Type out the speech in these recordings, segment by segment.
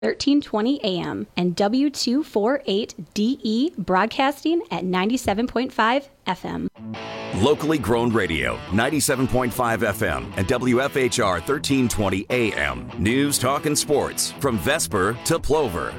1320 AM, and W248DE broadcasting at 97.5 FM. Locally grown radio, 97.5 FM and WFHR 1320 AM. News, talk, and sports from Vesper to Plover.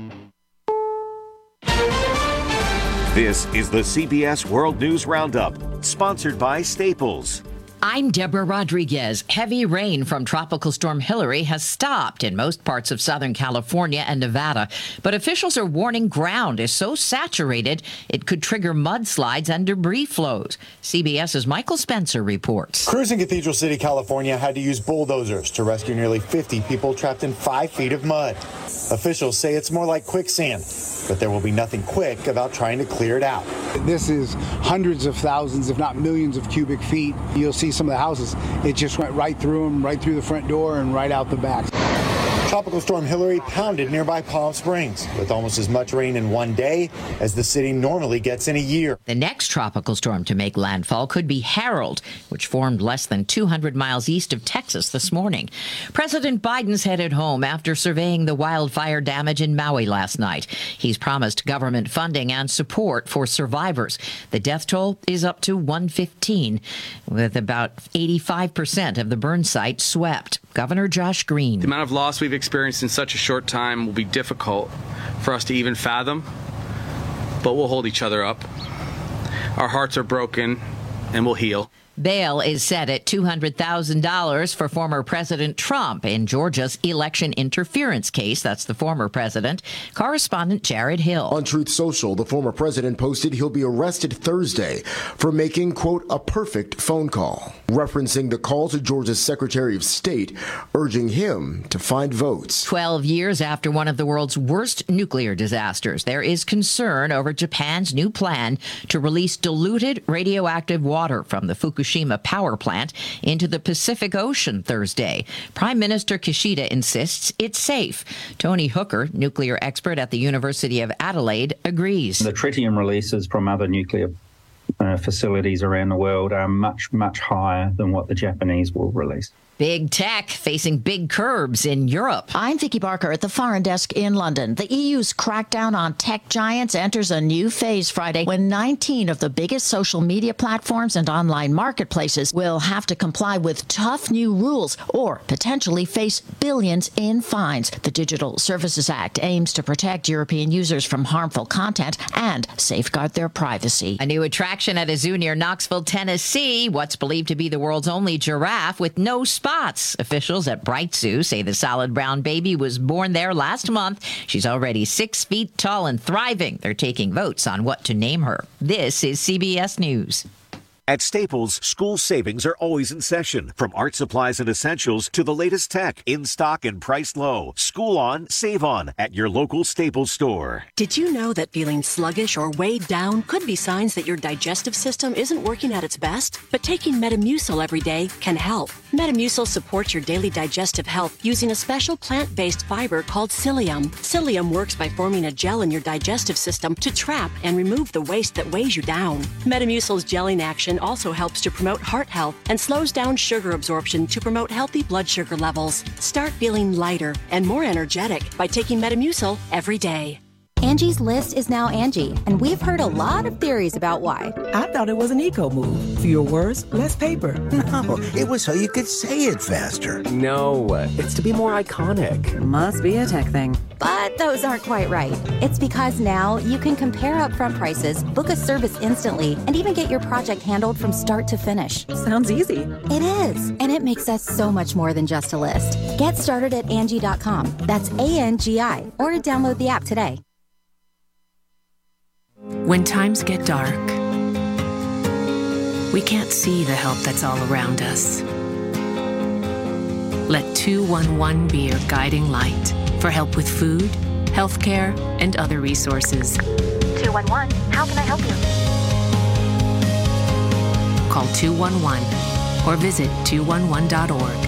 This is the CBS World News Roundup, sponsored by Staples. I'm Deborah Rodriguez. Heavy rain from Tropical Storm Hilary has stopped in most parts of Southern California and Nevada, but officials are warning ground is so saturated it could trigger mudslides and debris flows. CBS's Michael Spencer reports. Crews in Cathedral City, California had to use bulldozers to rescue nearly 50 people trapped in 5 feet of mud. Officials say it's more like quicksand, but there will be nothing quick about trying to clear it out. This is hundreds of thousands, if not millions of cubic feet. You'll see some of the houses. It just went right through them, right through the front door and right out the back. Tropical Storm Hilary pounded nearby Palm Springs with almost as much rain in one day as the city normally gets in a year. The next tropical storm to make landfall could be Harold, which formed less than 200 miles east of Texas this morning. President Biden's headed home after surveying the wildfire damage in Maui last night. He's promised government funding and support for survivors. The death toll is up to 115, with about 85% of the burn site swept. Governor Josh Green. The amount of loss we've experienced in such a short time will be difficult for us to even fathom, but we'll hold each other up. Our hearts are broken, and we'll heal. Bail is set at $200,000 for former President Trump in Georgia's election interference case. That's the former president. Correspondent Jared Hill. On Truth Social, the former president posted he'll be arrested Thursday for making, quote, a perfect phone call, referencing the call to Georgia's Secretary of State, urging him to find votes. 12 years after one of the world's worst nuclear disasters, there is concern over Japan's new plan to release diluted radioactive water from the Fukushima power plant into the Pacific Ocean Thursday. Prime Minister Kishida insists it's safe. Tony Hooker, nuclear expert at the University of Adelaide, agrees. The tritium releases from other nuclear facilities around the world are much, much higher than what the Japanese will release. Big tech facing big curbs in Europe. I'm Vicky Barker at the Foreign Desk in London. The EU's crackdown on tech giants enters a new phase Friday when 19 of the biggest social media platforms and online marketplaces will have to comply with tough new rules or potentially face billions in fines. The Digital Services Act aims to protect European users from harmful content and safeguard their privacy. A new attraction at a zoo near Knoxville, Tennessee. What's believed to be the world's only giraffe with no spots. Officials at Bright Zoo say the solid brown baby was born there last month. She's already 6 feet tall and thriving. They're taking votes on what to name her. This is CBS News. At Staples, school savings are always in session. From art supplies and essentials to the latest tech, in stock and priced low. School on, save on at your local Staples store. Did you know that feeling sluggish or weighed down could be signs that your digestive system isn't working at its best? But taking Metamucil every day can help. Metamucil supports your daily digestive health using a special plant-based fiber called psyllium. Psyllium works by forming a gel in your digestive system to trap and remove the waste that weighs you down. Metamucil's gelling action also helps to promote heart health and slows down sugar absorption to promote healthy blood sugar levels. Start feeling lighter and more energetic by taking Metamucil every day. Angie's List is now Angie, and we've heard a lot of theories about why. I thought it was an eco move. Fewer words, less paper. No, it was so you could say it faster. No, it's to be more iconic. Must be a tech thing. But those aren't quite right. It's because now you can compare upfront prices, book a service instantly, and even get your project handled from start to finish. Sounds easy. It is, and it makes us so much more than just a list. Get started at Angie.com. That's ANGI, or download the app today. When times get dark, we can't see the help that's all around us. Let 211 be your guiding light for help with food, healthcare, and other resources. 211, how can I help you? Call 211 or visit 211.org.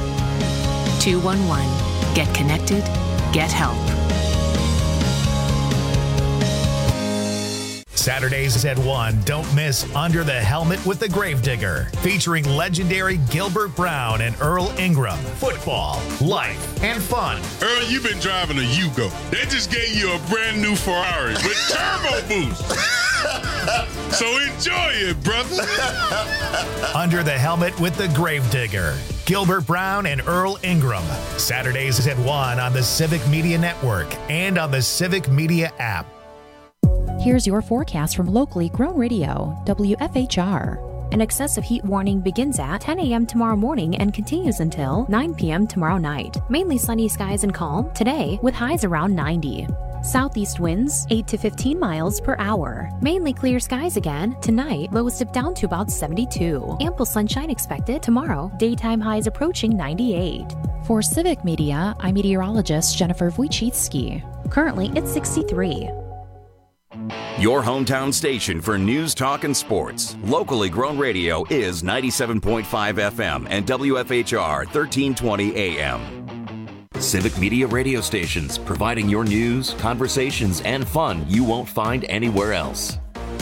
211, get connected, get help. Saturdays at 1, don't miss Under the Helmet with the Gravedigger, featuring legendary Gilbert Brown and Earl Ingram. Football, life, and fun. Earl, you've been driving a Yugo. They just gave you a brand new Ferrari with turbo boost. So enjoy it, brother. Under the Helmet with the Gravedigger, Gilbert Brown and Earl Ingram. Saturdays at 1 on the Civic Media Network and on the Civic Media app. Here's your forecast from locally grown radio, WFHR. An excessive heat warning begins at 10 a.m. tomorrow morning and continues until 9 p.m. tomorrow night. Mainly sunny skies and calm today with highs around 90. Southeast winds 8 to 15 miles per hour. Mainly clear skies again. Tonight, lows dip down to about 72. Ample sunshine expected tomorrow. Daytime highs approaching 98. For Civic Media, I'm meteorologist Jennifer Wojcicki. Currently, it's 63. Your hometown station for news, talk, and sports. Locally grown radio is 97.5 FM and WFHR 1320 AM. Civic Media radio stations, providing your news, conversations, and fun you won't find anywhere else.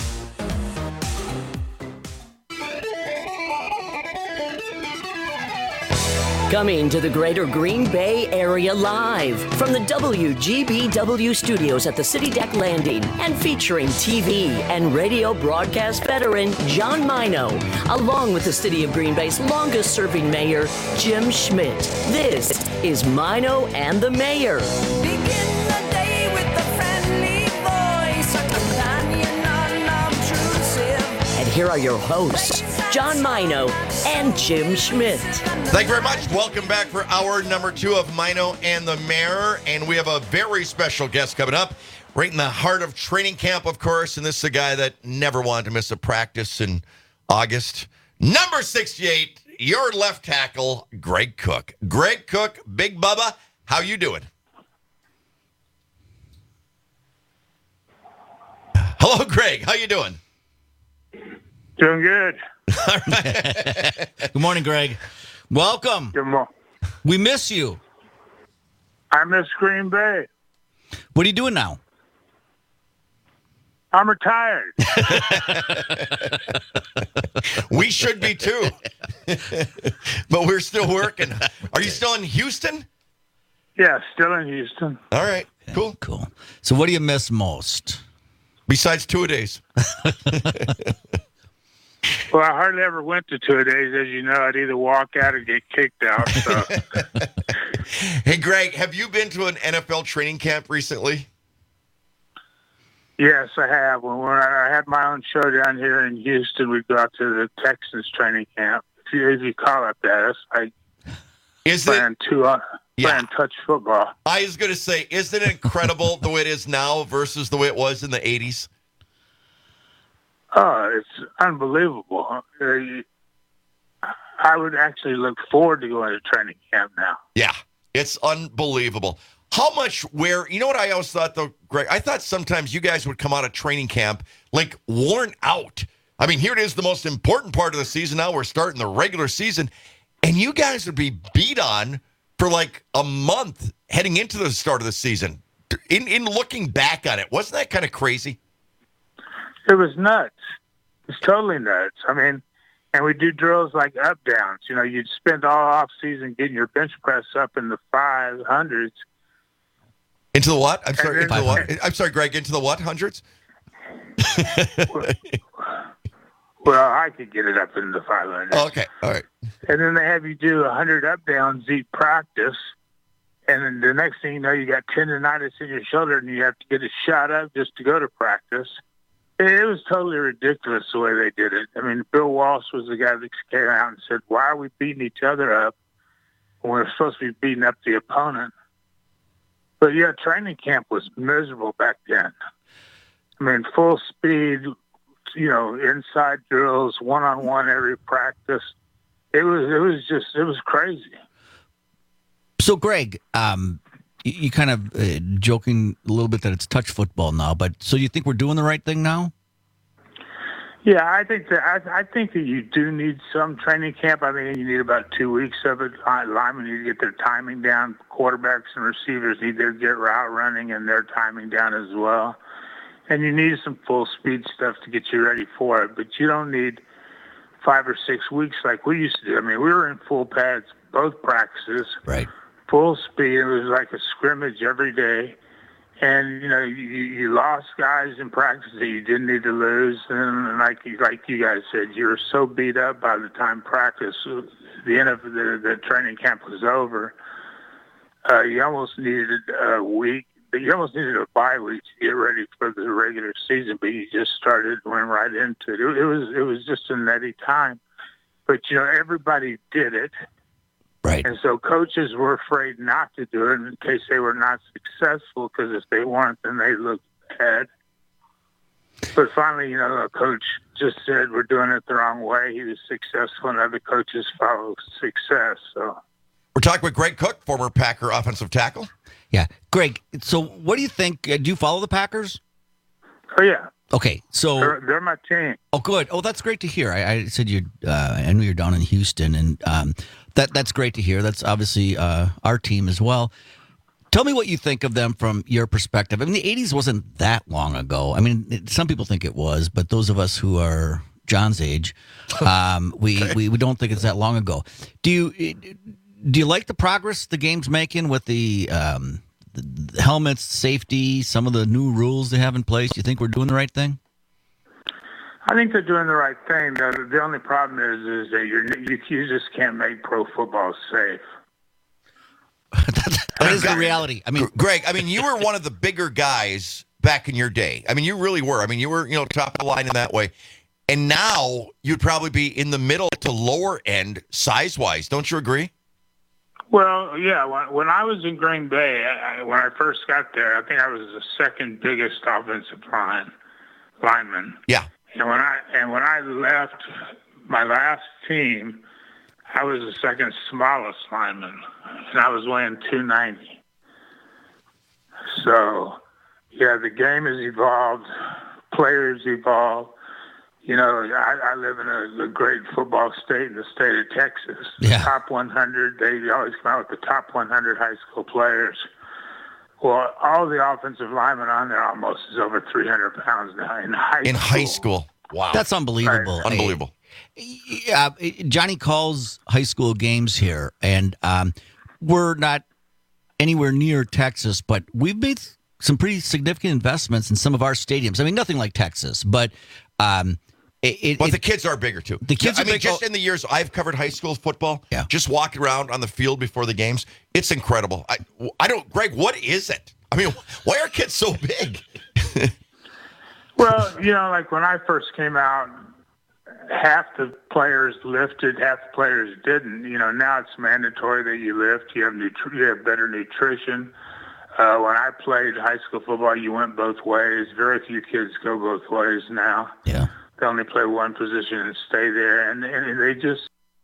Coming to the greater Green Bay area live from the WGBW studios at the City Deck Landing and featuring TV and radio broadcast veteran John Mino, along with the City of Green Bay's longest serving mayor, Jim Schmidt. This is Mino and the Mayor. Begin the day with a friendly voice, a companion unobtrusive. And here are your hosts, John Mino and Jim Schmidt. Thank you very much. Welcome back for hour number 2 of Mino and the Mayor. And we have a very special guest coming up right in the heart of training camp, of course. And this is a guy that never wanted to miss a practice in August. Number 68, your left tackle, Greg Cook. Greg Cook, Big Bubba, how you doing? Hello, Greg. How you doing? Doing good. All right. Good morning, Greg. Welcome. Good morning. We miss you. I miss Green Bay. What are you doing now? I'm retired. We should be too. But we're still working. Are you still in Houston? Yeah, still in Houston. All right. Cool. Cool. So what do you miss most? Besides two-a-days. Well, I hardly ever went to two-a-days. As you know, I'd either walk out or get kicked out. So. Hey, Greg, have you been to an NFL training camp recently? Yes, I have. When I had my own show down here in Houston, we'd go out to the Texans training camp. If you call it that, playing touch football. I was going to say, isn't it incredible the way it is now versus the way it was in the 80s? Oh, it's unbelievable. I would actually look forward to going to training camp now. Yeah, it's unbelievable. How much you know what I always thought, though, Greg? I thought sometimes you guys would come out of training camp, like, worn out. I mean, here it is, the most important part of the season now. We're starting the regular season, and you guys would be beat on for, like, a month heading into the start of the season. In looking back on it, wasn't that kind of crazy? It was nuts. It's totally nuts. I mean, and we do drills like up downs. You know, you'd spend all off season getting your bench press up in the 500s. Into the what? I'm sorry. Into the what? I'm sorry, Greg. Into the what? Hundreds? Well, I could get it up into the 500s. Oh, okay. All right. And then they have you do 100 up downs each practice. And then the next thing you know, you got tendonitis in your shoulder and you have to get a shot up just to go to practice. It was totally ridiculous the way they did it. I mean, Bill Walsh was the guy that came out and said, why are we beating each other up when we're supposed to be beating up the opponent? But, yeah, training camp was miserable back then. I mean, full speed, you know, inside drills, one-on-one every practice. It was crazy. So, Greg, you kind of joking a little bit that it's touch football now, but so you think we're doing the right thing now? Yeah, I think that you do need some training camp. I mean, you need about 2 weeks of it. Linemen need to get their timing down. Quarterbacks and receivers need to get route running and their timing down as well. and you need some full speed stuff to get you ready for it. But you don't need 5 or 6 weeks like we used to do. I mean, we were in full pads both practices, right? Full speed. It was like a scrimmage every day. And, you lost guys in practice that you didn't need to lose. And like you guys said, you were so beat up by the time practice, the end of the training camp was over. You almost needed a week. You almost needed a bye week to get ready for the regular season, but you just went right into it. It was just a nutty time. But, everybody did it. Right. And so coaches were afraid not to do it in case they were not successful, because if they weren't, then they looked bad. But finally, a coach just said, we're doing it the wrong way. He was successful, and other coaches followed success. So we're talking with Greg Cook, former Packer offensive tackle. Yeah. Greg, so what do you think? Do you follow the Packers? Oh, yeah. Okay, so they're my team. Oh, good. Oh, that's great to hear. I said I knew you're down in Houston, and that's great to hear. That's obviously our team as well. Tell me what you think of them from your perspective. I mean, the 80s wasn't that long ago. I mean, some people think it was, but those of us who are John's age, we don't think it's that long ago. Do you like the progress the game's making with the helmets, safety, some of the new rules they have in place? Do you think we're doing the right thing? I think they're doing the right thing. The only problem is that you just can't make pro football safe. that is the reality. I mean, Greg, you were one of the bigger guys back in your day. I mean, you really were. I mean, you were, top of the line in that way. And now you'd probably be in the middle to lower end size-wise. Don't you agree? Well, yeah. When I was in Green Bay, when I first got there, I think I was the second biggest offensive lineman. Yeah. And when I left my last team, I was the second smallest lineman, and I was weighing 290. So, yeah, the game has evolved. Players evolve. I live in a great football state in the state of Texas. The top 100, they always come out with the top 100 high school players. Well, all the offensive linemen on there almost is over 300 pounds now in high school. In high school. Wow. That's unbelievable. Right. Unbelievable. Johnny calls high school games here, and we're not anywhere near Texas, but we've made some pretty significant investments in some of our stadiums. I mean, nothing like Texas, but but the kids are bigger too. The kids are big. Just in the years I've covered high school football, just walking around on the field before the games, it's incredible. I don't, Greg, what is it? I mean, why are kids so big? Well, like when I first came out, half the players lifted, half the players didn't. Now it's mandatory that you lift. You have better nutrition. When I played high school football, you went both ways. Very few kids go both ways now. Yeah. They only play one position and stay there, and they just...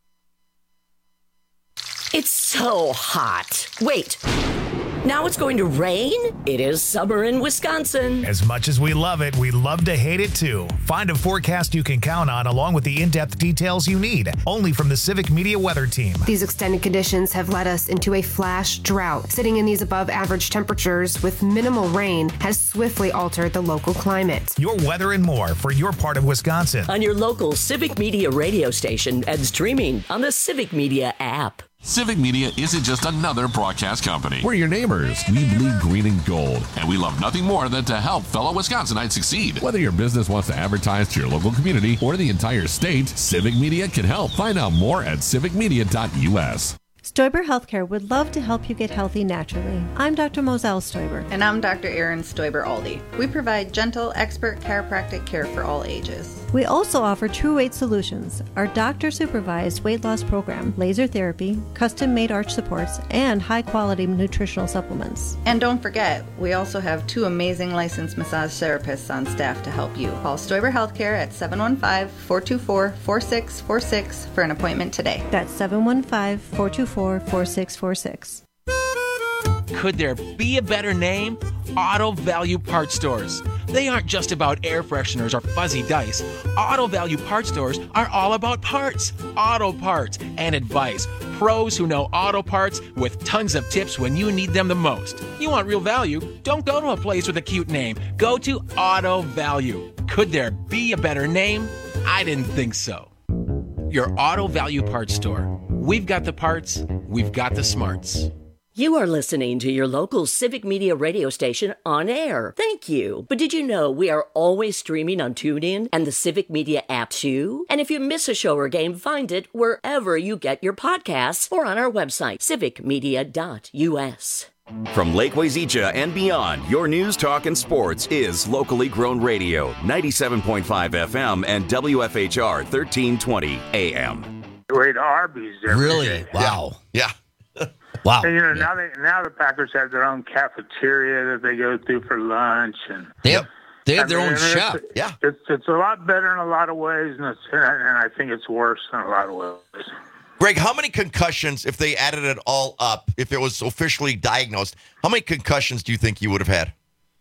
It's so hot. Wait. Now it's going to rain? It is summer in Wisconsin. As much as we love it, we love to hate it too. Find a forecast you can count on along with the in-depth details you need. Only from the Civic Media Weather Team. These extended conditions have led us into a flash drought. Sitting in these above average temperatures with minimal rain has swiftly altered the local climate. Your weather and more for your part of Wisconsin. On your local Civic Media radio station and streaming on the Civic Media app. Civic Media isn't just another broadcast company. We're your neighbors. We bleed green and gold. And we love nothing more than to help fellow Wisconsinites succeed. Whether your business wants to advertise to your local community or the entire state, Civic Media can help. Find out more at civicmedia.us. Stoiber Healthcare would love to help you get healthy naturally. I'm Dr. Moselle Stoiber. And I'm Dr. Erin Stoiber-Aldi. We provide gentle, expert chiropractic care for all ages. We also offer True Weight Solutions, our doctor-supervised weight loss program, laser therapy, custom-made arch supports, and high-quality nutritional supplements. And don't forget, we also have 2 amazing licensed massage therapists on staff to help you. Call Stoiber Healthcare at 715-424-4646 for an appointment today. That's 715-424-4646. Could there be a better name? Auto Value Parts Stores. They aren't just about air fresheners or fuzzy dice. Auto Value Parts Stores are all about parts, auto parts, and advice. pros who know auto parts with tons of tips when you need them the most. You want real value? Don't go to a place with a cute name. Go to Auto Value. Could there be a better name? I didn't think so. Your Auto Value Parts store. We've got the parts, we've got the smarts. You are listening to your local Civic Media radio station on air. Thank you. But did you know we are always streaming on TuneIn and the Civic Media app too? And if you miss a show or game, find it wherever you get your podcasts or on our website, civicmedia.us. From Lake Wazeecha and beyond, your news, talk, and sports is locally grown radio, 97.5 FM and WFHR 1320 AM. We ate Arby's every day. Wow. Yeah. Wow. And, now the Packers have their own cafeteria that they go through for lunch, and they have their own shop. It's a lot better in a lot of ways, and I think it's worse in a lot of ways. Greg, how many concussions, if they added it all up, if it was officially diagnosed, how many concussions do you think you would have had?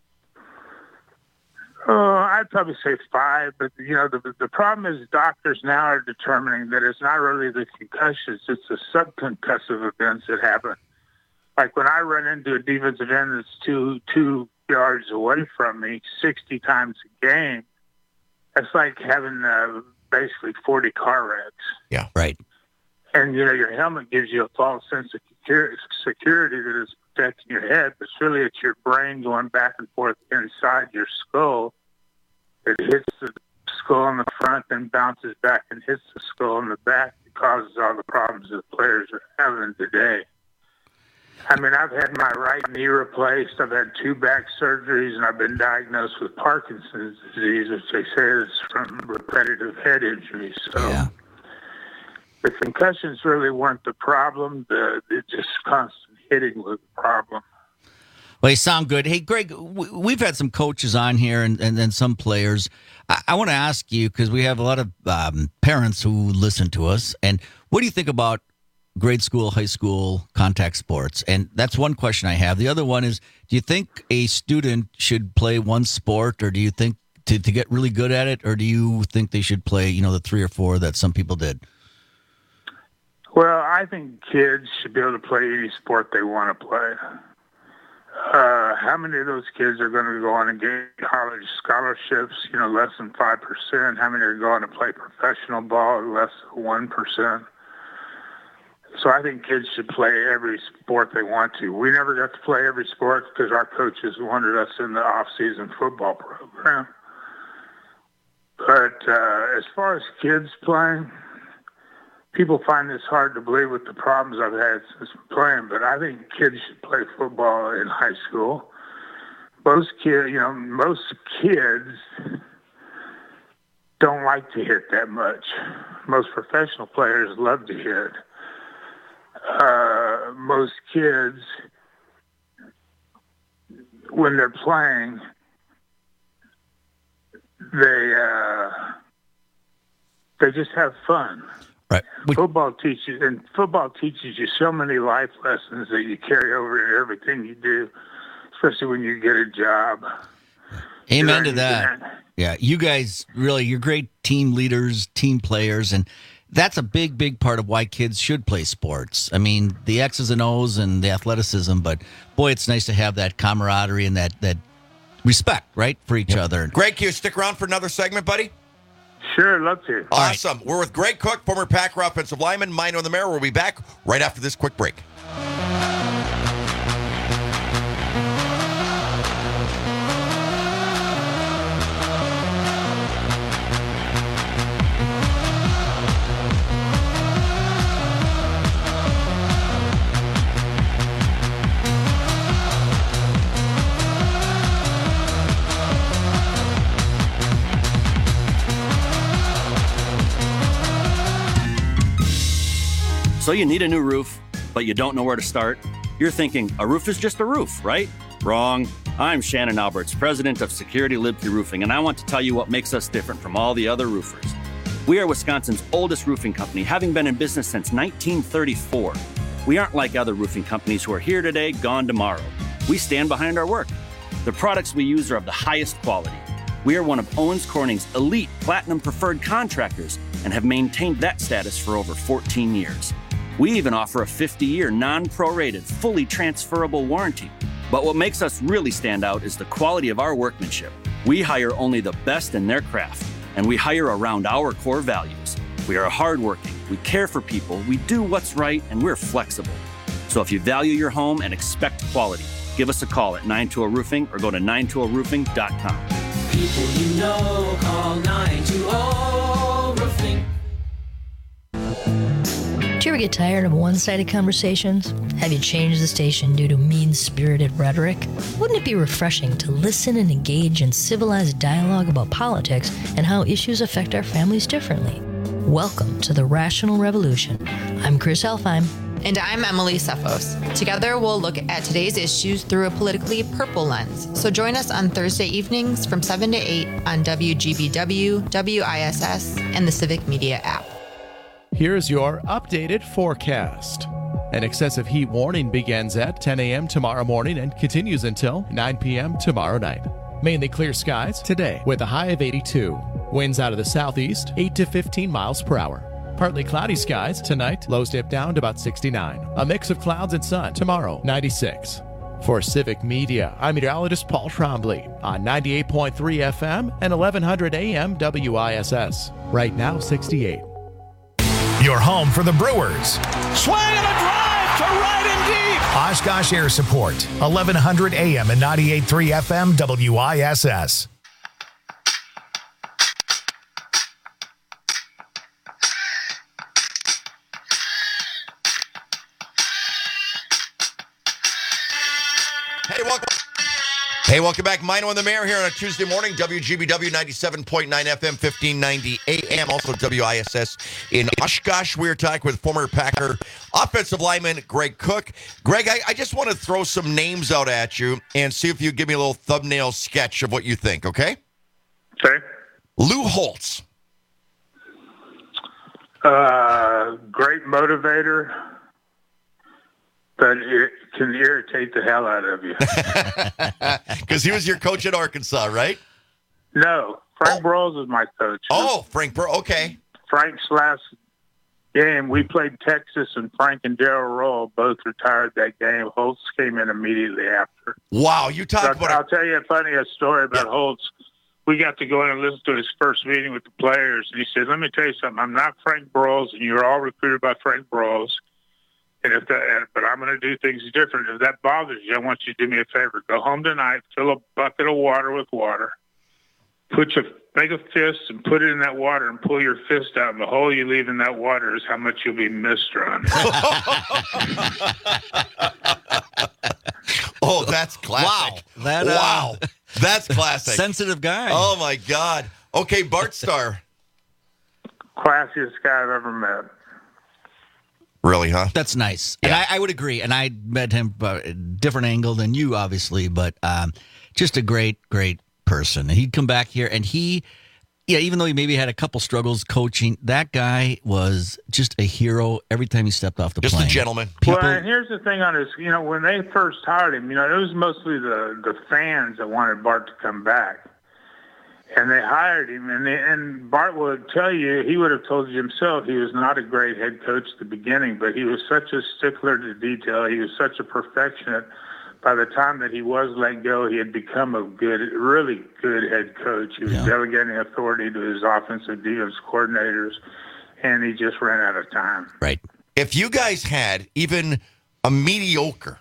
I'd probably say 5, but the problem is doctors now are determining that it's not really the concussions, it's the subconcussive events that happen. Like when I run into a defensive end that's two yards away from me 60 times a game, it's like having basically 40 car wrecks. Yeah, right. And, your helmet gives you a false sense of security that is protecting your head, but really it's your brain going back and forth inside your skull. It hits the skull in the front, then bounces back and hits the skull in the back. It causes all the problems that players are having today. I mean, I've had my right knee replaced. I've had 2 back surgeries, and I've been diagnosed with Parkinson's disease, which they say is from repetitive head injuries. So the concussions really weren't the problem. It's just constant hitting was the problem. Well, you sound good. Hey, Greg, we've had some coaches on here and then some players. I want to ask you, because we have a lot of parents who listen to us, and what do you think about grade school, high school contact sports? And that's one question I have. The other one is, do you think a student should play one sport, or do you think to get really good at it, or do you think they should play, the 3 or 4 that some people did? Well, I think kids should be able to play any sport they want to play. How many of those kids are going to go on and get college scholarships? Less than 5%. How many are going to play professional ball? Less than 1%. So I think kids should play every sport they want to. We never got to play every sport because our coaches wanted us in the off-season football program. But as far as kids playing, people find this hard to believe with the problems I've had since playing, but I think kids should play football in high school. Most kids don't like to hit that much. Most professional players love to hit. Most kids, when they're playing, they just have fun. Right. Football teaches you so many life lessons that you carry over to everything you do, especially when you get a job. Amen to that. Yeah, you guys you're great team leaders, team players, and that's a big, big part of why kids should play sports. I mean, the X's and O's and the athleticism, but boy, it's nice to have that camaraderie and that respect, right, for each other. Greg, can you stick around for another segment, buddy? Sure, love to. Awesome. We're with Greg Cook, former Packer offensive lineman, Mino the Mayor. We'll be back right after this quick break. So you need a new roof, but you don't know where to start? You're thinking, a roof is just a roof, right? Wrong. I'm Shannon Alberts, president of Security Liebke Roofing, and I want to tell you what makes us different from all the other roofers. We are Wisconsin's oldest roofing company, having been in business since 1934. We aren't like other roofing companies who are here today, gone tomorrow. We stand behind our work. The products we use are of the highest quality. We are one of Owens Corning's elite platinum preferred contractors and have maintained that status for over 14 years. We even offer a 50-year non-prorated, fully transferable warranty. But what makes us really stand out is the quality of our workmanship. We hire only the best in their craft, and we hire around our core values. We are hardworking, we care for people, we do what's right, and we're flexible. So if you value your home and expect quality, give us a call at 920 Roofing or go to 920roofing.com. People you know, call 920 Roofing. Do you ever get tired of one-sided conversations? Have you changed the station due to mean-spirited rhetoric? Wouldn't it be refreshing to listen and engage in civilized dialogue about politics and how issues affect our families differently? Welcome to the Rational Revolution. I'm Chris Helfheim. And I'm Emily Cephos. Together, we'll look at today's issues through a politically purple lens. So join us on Thursday evenings from 7 to 8 on WGBW, WISS, and the Civic Media app. Here's your updated forecast. An excessive heat warning begins at 10 a.m. tomorrow morning and continues until 9 p.m. tomorrow night. Mainly clear skies today with a high of 82. Winds out of the southeast, 8 to 15 miles per hour. Partly cloudy skies tonight, lows dip down to about 69. A mix of clouds and sun tomorrow, 96. For Civic Media, I'm meteorologist Paul Trombley on 98.3 FM and 1100 AM WISS. Right now, 68. Your home for the Brewers. Swing and a drive to right and deep. Oshkosh Air Support, 1100 AM and 98.3 FM WISS. Hey, welcome back. Mino and the Mayor here on a Tuesday morning. WGBW 97.9 FM, 1590 AM. Also WISS in Oshkosh. We're talking with former Packer offensive lineman Greg Cook. Greg, I just want to throw some names out at you and see if you give me a little thumbnail sketch of what you think, okay? Okay. Lou Holtz. Great motivator, but it can irritate the hell out of you. Because he was your coach at Arkansas, right? No, Frank Broyles was my coach. Oh, Frank Broyles, okay. Frank's last game, we played Texas, and Frank and Darryl Roll both retired that game. Holtz came in immediately after. Wow, you talk about I'll tell you a funny story about Holtz. We got to go in and listen to his first meeting with the players, and he said, let me tell you something. I'm not Frank Broyles, and you're all recruited by Frank Broyles. But I'm going to do things different. If that bothers you, I want you to do me a favor. Go home tonight, fill a bucket of water with water, make a fist and put it in that water and pull your fist out. And the hole you leave in that water is how much you'll be missed on. Oh, that's classic. Wow. That's classic. Sensitive guy. Oh, my God. Okay, Bart Starr. Classiest guy I've ever met. Really, huh? That's nice. And I would agree. And I met him a different angle than you, obviously, but just a great, great person. And he'd come back here and even though he maybe had a couple struggles coaching, that guy was just a hero every time he stepped off the plane. Just a gentleman. Well, and here's the thing on this. When they first hired him, it was mostly the fans that wanted Bart to come back. And they hired him, and Bart would tell you, he would have told you himself, he was not a great head coach at the beginning, but he was such a stickler to detail. He was such a perfectionist. By the time that he was let go, he had become a really good head coach. He was delegating authority to his offensive defense coordinators, and he just ran out of time. Right. If you guys had even a mediocre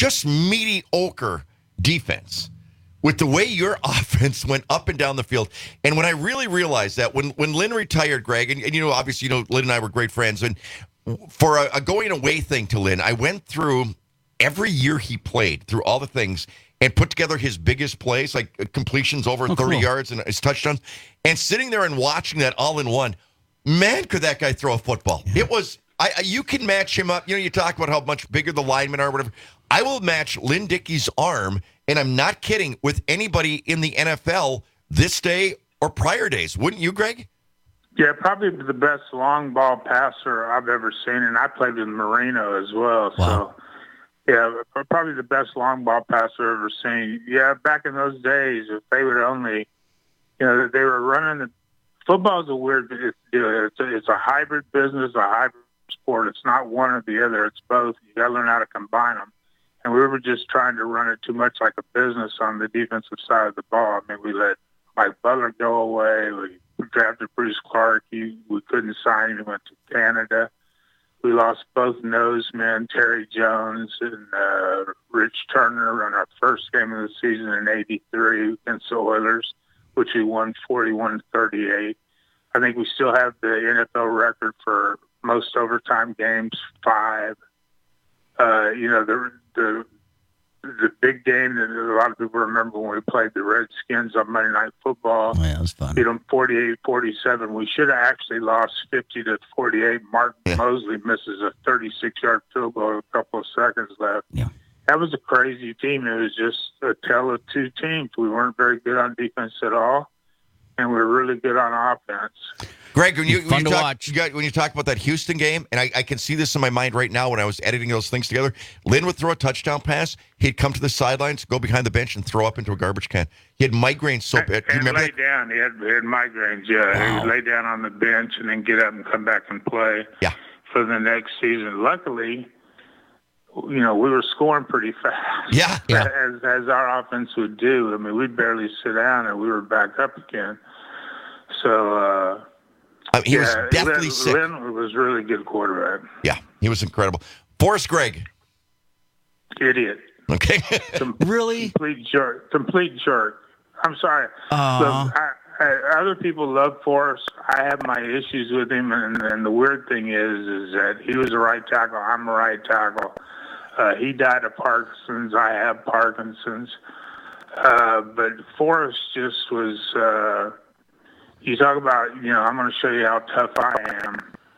defense, with the way your offense went up and down the field, and when I really realized that, when Lynn retired, Greg, and obviously, Lynn and I were great friends, and for a going away thing to Lynn, I went through every year he played, through all the things, and put together his biggest plays, like completions over 30 yards and his touchdowns, and sitting there and watching that all in one, man, could that guy throw a football. Yeah. It was, you can match him up. You talk about how much bigger the linemen are, whatever. I will match Lynn Dickey's arm, and I'm not kidding, with anybody in the NFL this day or prior days. Wouldn't you, Greg? Yeah, probably the best long ball passer I've ever seen, and I played with Marino as well. Wow. So, yeah, probably the best long ball passer I've ever seen. Yeah, back in those days, if they would only, they were running the football's a weird deal. It's a hybrid business, a hybrid sport. It's not one or the other. It's both. You got to learn how to combine them. And we were just trying to run it too much like a business on the defensive side of the ball. I mean, we let Mike Butler go away. We drafted Bruce Clark. We couldn't sign him. He went to Canada. We lost both nosemen, Terry Jones and Rich Turner, on our first game of the season in '83 against the Oilers, which we won 41-38. I think we still have the NFL record for most overtime games, 5. The big game that a lot of people remember when we played the Redskins on Monday Night Football. Oh, yeah, that was fun. Beat them 48-47. We should have actually lost 50-48. Mark Mosley misses a 36-yard field goal with a couple of seconds left. Yeah. That was a crazy team. It was just a tale of two teams. We weren't very good on defense at all, and we were really good on offense. Greg, when you talk about that Houston game, and I can see this in my mind right now when I was editing those things together, Lynn would throw a touchdown pass. He'd come to the sidelines, go behind the bench, and throw up into a garbage can. He had migraines so bad. Do you remember lay down. He had migraines, yeah. Wow. He would lay down on the bench and then get up and come back and play for the next season. Luckily, we were scoring pretty fast. Yeah. As our offense would do. I mean, we'd barely sit down, and we were back up again. So... he was definitely sick. Lynn was a really good quarterback. Yeah, he was incredible. Forrest Gregg. Idiot. Okay. Really? Complete jerk. I'm sorry. Look, other people love Forrest. I have my issues with him, and the weird thing is that he was a right tackle. I'm a right tackle. He died of Parkinson's. I have Parkinson's. But Forrest just was... you talk about, I'm going to show you how tough I am.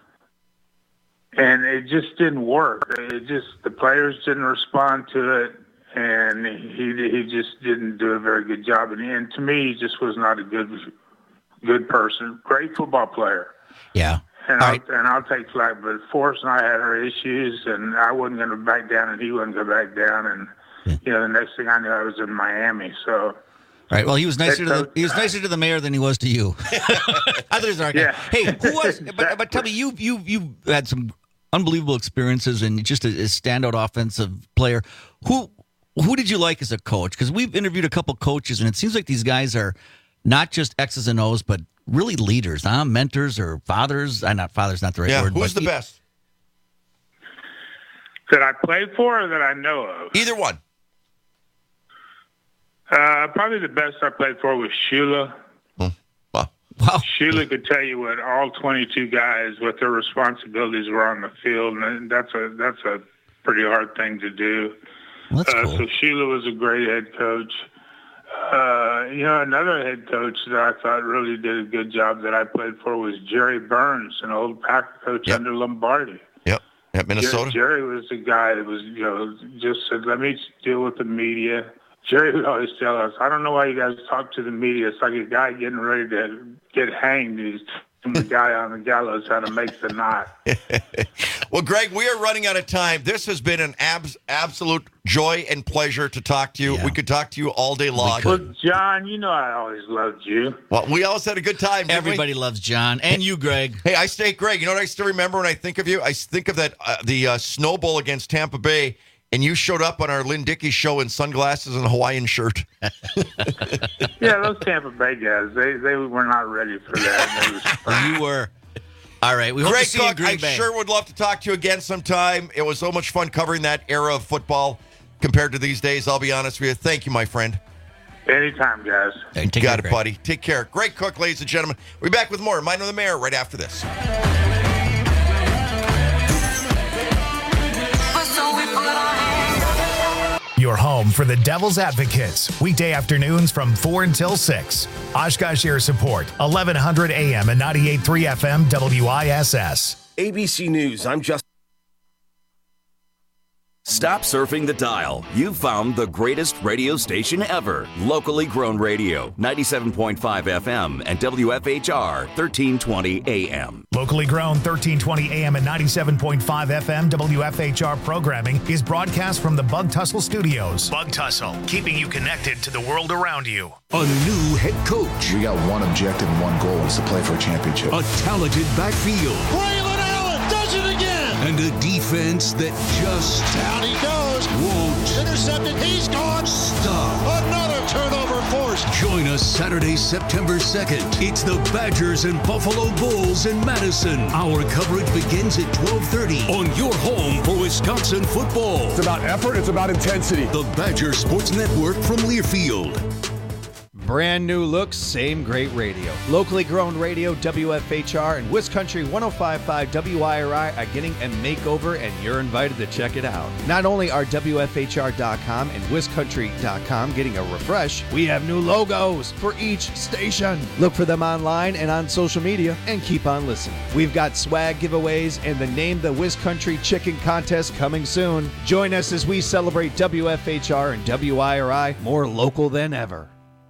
And it just didn't work. The players didn't respond to it, and he just didn't do a very good job. And to me, he just was not a good person. Great football player. Yeah. And I'll take flack, but Forrest and I had our issues, and I wasn't going to back down, and he wasn't going to back down. And, the next thing I knew, I was in Miami, so... All right. Well, he was nicer to the mayor than he was to you. Others are. Yeah. Hey, who was? But tell me, you had some unbelievable experiences and just a standout offensive player. Who did you like as a coach? Because we've interviewed a couple coaches, and it seems like these guys are not just X's and O's, but really leaders, mentors or fathers. Not fathers, not the right word. Who's the best? That I played for, or that I know of? Either one. Probably the best I played for was Shula. Wow. Shula could tell you what all 22 guys, what their responsibilities were on the field, and that's a pretty hard thing to do. That's cool. So Shula was a great head coach. Another head coach that I thought really did a good job that I played for was Jerry Burns, an old Packer coach under Lombardi. Yep. At Minnesota. Jerry was the guy that was, just said, let me deal with the media. Jerry would always tell us, I don't know why you guys talk to the media. It's like a guy getting ready to get hanged. He's telling the guy on the gallows how to make the knot. Well, Greg, we are running out of time. This has been an absolute joy and pleasure to talk to you. Yeah. We could talk to you all day long. Well, John, I always loved you. Well, we always had a good time. Everybody loves John. And you, Greg. Hey, Greg, you know what I still remember when I think of you? I think of that the Snow Bowl against Tampa Bay. And you showed up on our Lynn Dickey show in sunglasses and a Hawaiian shirt. Yeah, those Tampa Bay guys, they were not ready for that. You were. All right. We hope to see you in Green Bay. I sure would love to talk to you again sometime. It was so much fun covering that era of football compared to these days. I'll be honest with you. Thank you, my friend. Anytime, guys. Got it, buddy. Take care. Greg Cook, ladies and gentlemen. We'll be back with more Mind of the Mayor right after this. Your home for the Devil's Advocates. Weekday afternoons from 4 until 6. Oshkosh Air Support, 1100 AM and 98.3 FM WISS. ABC News, I'm Justin. Stop surfing the dial. You've found the greatest radio station ever. Locally grown radio, 97.5 FM and WFHR, 1320 AM. Locally grown 1320 AM and 97.5 FM WFHR programming is broadcast from the Bug Tussle Studios. Bug Tussle, keeping you connected to the world around you. A new head coach. We got one objective and one goal is to play for a championship. A talented backfield. Braylon Allen does it again. And a defense that just Down he goes. won't Intercepted. He's gone. stop. Another turnover forced. Join us Saturday, September 2nd. It's the Badgers and Buffalo Bulls in Madison. Our coverage begins at 12:30 on your home for Wisconsin football. It's about effort. It's about intensity. The Badger Sports Network from Learfield. Brand new looks, same great radio. Locally grown radio, WFHR, and Wiscountry 105.5 WIRI are getting a makeover, and you're invited to check it out. Not only are WFHR.com and Wiscountry.com getting a refresh, we have new logos for each station. Look for them online and on social media, and keep on listening. We've got swag giveaways and the Name the Wiscountry Chicken contest coming soon. Join us as we celebrate WFHR and WIRI more local than ever.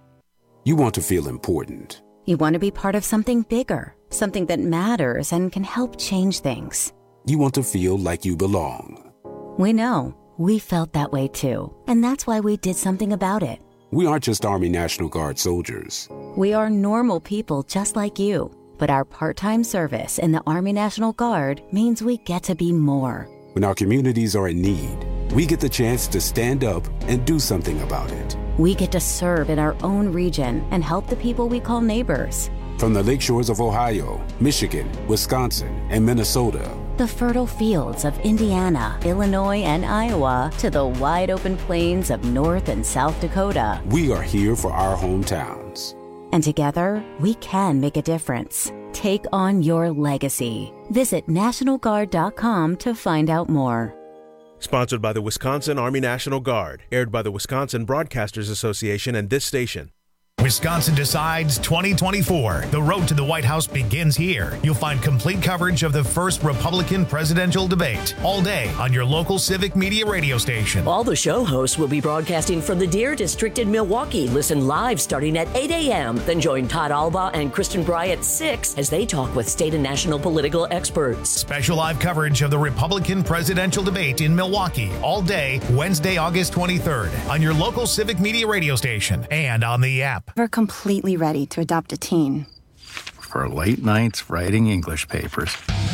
You want to feel important. You want to be part of something bigger, something that matters and can help change things. You want to feel like you belong. We know. We felt that way too. And that's why we did something about it. We aren't just Army National Guard soldiers. We are normal people just like you. But our part-time service in the Army National Guard means we get to be more. When our communities are in need, we get the chance to stand up and do something about it. We get to serve in our own region and help the people we call neighbors. From the lakeshores of Ohio, Michigan, Wisconsin, and Minnesota, the fertile fields of Indiana, Illinois, and Iowa, to the wide open plains of North and South Dakota, we are here for our hometowns. And together, we can make a difference. Take on your legacy. Visit NationalGuard.com to find out more. Sponsored by the Wisconsin Army National Guard. Aired by the Wisconsin Broadcasters Association and this station. Wisconsin Decides 2024. The road to the White House begins here. You'll find complete coverage of the first Republican presidential debate all day on your local civic media radio station. All the show hosts will be broadcasting from the Deer District in Milwaukee. Listen live starting at 8 a.m. Then join Todd Alba and Kristen Bry at 6 as they talk with state and national political experts. Special live coverage of the Republican presidential debate in Milwaukee all day, Wednesday, August 23rd on your local civic media radio station and on the app. We're completely ready to adopt a teen. For late nights writing English papers.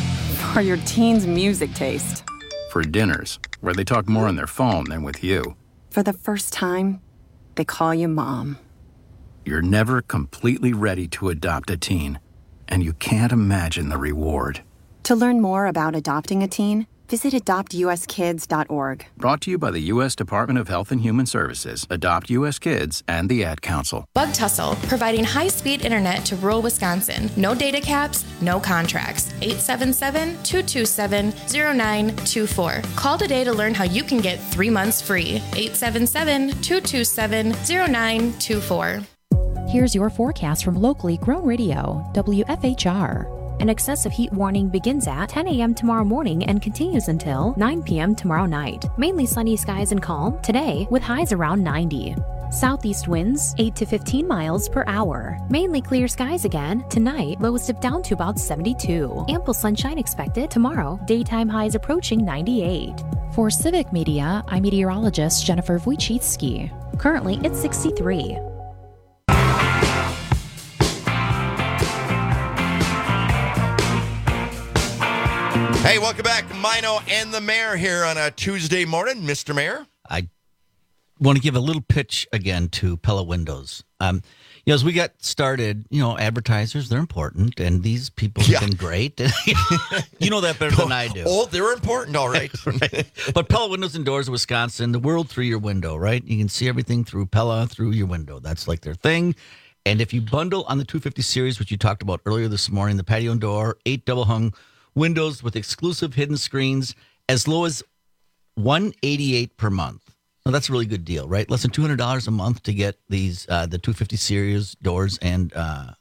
For your teen's music taste. For dinners, where they talk more on their phone than with you. For the first time, they call you Mom. You're never completely ready to adopt a teen, and you can't imagine the reward. To learn more about adopting a teen, visit adoptuskids.org. Brought to you by the U.S. Department of Health and Human Services, Adopt U.S. Kids, and the Ad Council. Bug Tussle, providing high-speed internet to rural Wisconsin. No data caps, no contracts. 877-227-0924. Call today to learn how you can get 3 months free. 877-227-0924. Here's your forecast from locally grown radio, WFHR. An excessive heat warning begins at 10 a.m. tomorrow morning and continues until 9 p.m. tomorrow night. Mainly sunny skies and calm today with highs around 90. Southeast winds 8 to 15 miles per hour. Mainly clear skies again. Tonight, lows dip down to about 72. Ample sunshine expected tomorrow. Daytime highs approaching 98. For Civic Media, I'm meteorologist Jennifer Wojcicki. Currently, it's 63. Hey, welcome back. Mino and the Mayor here on a Tuesday morning. Mr. Mayor? I want to give a little pitch again to Pella Windows. As we got started, advertisers, they're important, and these people have been great. You know that better than I do. Oh, they're important, all right. Right. But Pella Windows and Doors of Wisconsin, the world through your window, right? You can see everything through Pella, through your window. That's like their thing. And if you bundle on the 250 series, which you talked about earlier this morning, the patio and door, 8 double-hung windows with exclusive hidden screens, as low as $188 per month. Now, that's a really good deal, right? Less than $200 a month to get these the 250 series doors and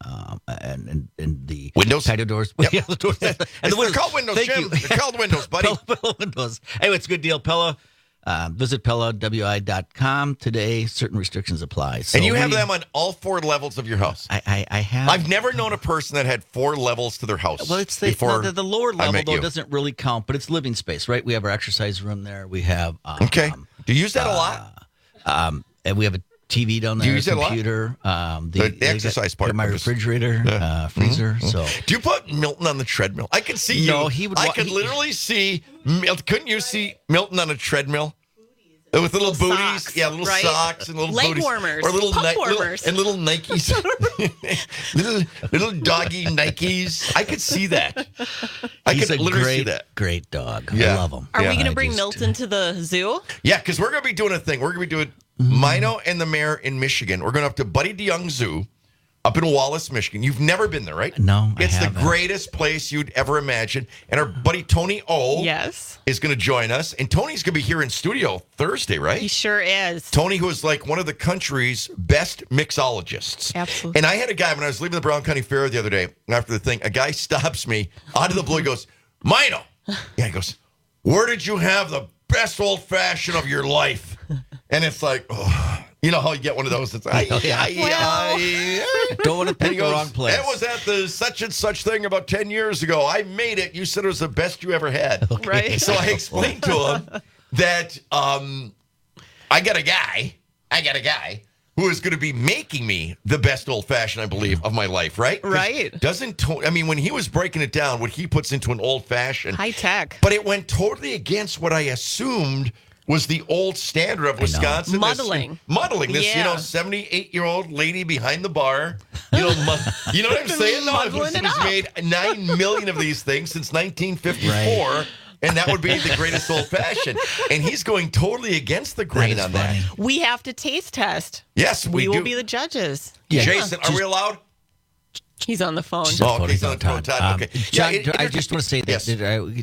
the windows, patio doors. Yep. Yeah, the doors. And the windows. They're called windows, Thank Jim. you. They're called windows, buddy. Pella Windows. Anyway, it's a good deal. Pella. Visit PellaWI.com today. Certain restrictions apply. So and you have them on all 4 levels of your house. I have. I've never known a person that had 4 levels to their house. Well, it's the lower level, though, doesn't really count, but it's living space, right? We have our exercise room there. We have... okay. Do you use that a lot? And we have TV down Do you there, use it a lot? computer, The exercise part. my refrigerator, freezer. So do you put Milton on the treadmill? I could see you. No, he would. I could literally see. Couldn't you see Milton on a treadmill? With little booties, socks, little right? socks and little leg booties, warmers, or little pump warmers, and little Nikes, little doggy Nikes. I could see that. I he's could a literally great, see that. great dog. Yeah. I love him. Are we going to bring Milton to the zoo? Yeah, because we're going to be doing a thing. We're going to be doing Mino and the Mayor in Michigan. We're going up to Buddy DeYoung Zoo up in Wallace, Michigan. You've never been there, right? No, It's I the haven't. greatest place you'd ever imagine. And our buddy Tony O is going to join us. And Tony's going to be here in studio Thursday, right? He sure is. Tony, who is like one of the country's best mixologists. Absolutely. And I had a guy, when I was leaving the Brown County Fair the other day, after the thing, a guy stops me out of the blue. He goes, Mino. Yeah, he goes, where did you have the best old-fashioned of your life? And it's like, oh, you know how you get one of those? It's like, don't want to pick he the goes, wrong place. It was at the such and such thing about 10 years ago. I made it. You said it was the best you ever had. Right. So I explained to him that I got a guy who is going to be making me the best old-fashioned, I believe, of my life, right? 'Cause Right. I mean, when he was breaking it down, what he puts into an old-fashioned. High tech. But it went totally against what I assumed was the old standard of Wisconsin. Muddling. This, Yeah. 78-year-old lady behind the bar. You know what I'm saying? No, Muddling it who's up. made 9 million of these things since 1954. And that would be the greatest old-fashioned. And he's going totally against the grain on that. We have to taste test. Yes, we will do. be the judges. Jason, are we allowed? He's on the phone. He's on the phone. Todd. Okay. John, Yeah, I just want to say that,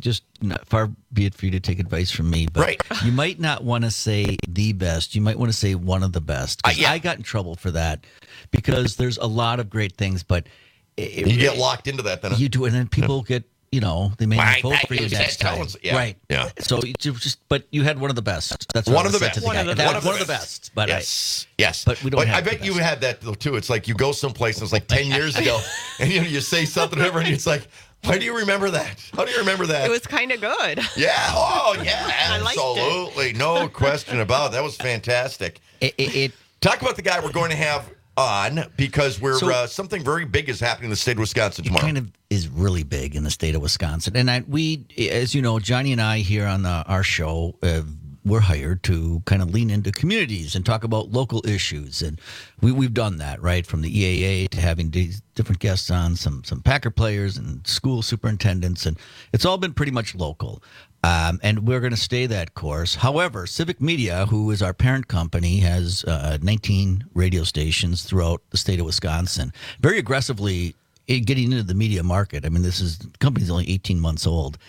far be it for you to take advice from me, but Right. you might not want to say the best. You might want to say one of the best. 'Cause yeah. I got in trouble for that because there's a lot of great things, but You get locked into that then. you do, and then people get, they may not Right, vote that for you is next that time. tones, yeah. Right. Yeah. So but you had one of the best. That's what One I of the said best. to the guy. One of the best. But yes. But we don't have I the bet you had that though too. It's like you go someplace and it's like 10 years ago, and you say something over, and it's like, why do you remember that? How do you remember that? It was kind of good. Yeah. Oh, yeah. I liked it. Absolutely. No question about it. That was fantastic. Talk about the guy we're going to have on because we're something very big is happening in the state of Wisconsin tomorrow. It kind of is really big in the state of Wisconsin. And we, as you know, Johnny and I here on our show, we're hired to kind of lean into communities and talk about local issues. And we've done that, right? From the EAA to having these different guests on, some Packer players and school superintendents. And it's all been pretty much local. And we're going to stay that course. However, Civic Media, who is our parent company, has 19 radio stations throughout the state of Wisconsin, very aggressively getting into the media market. I mean, the company's only 18 months old.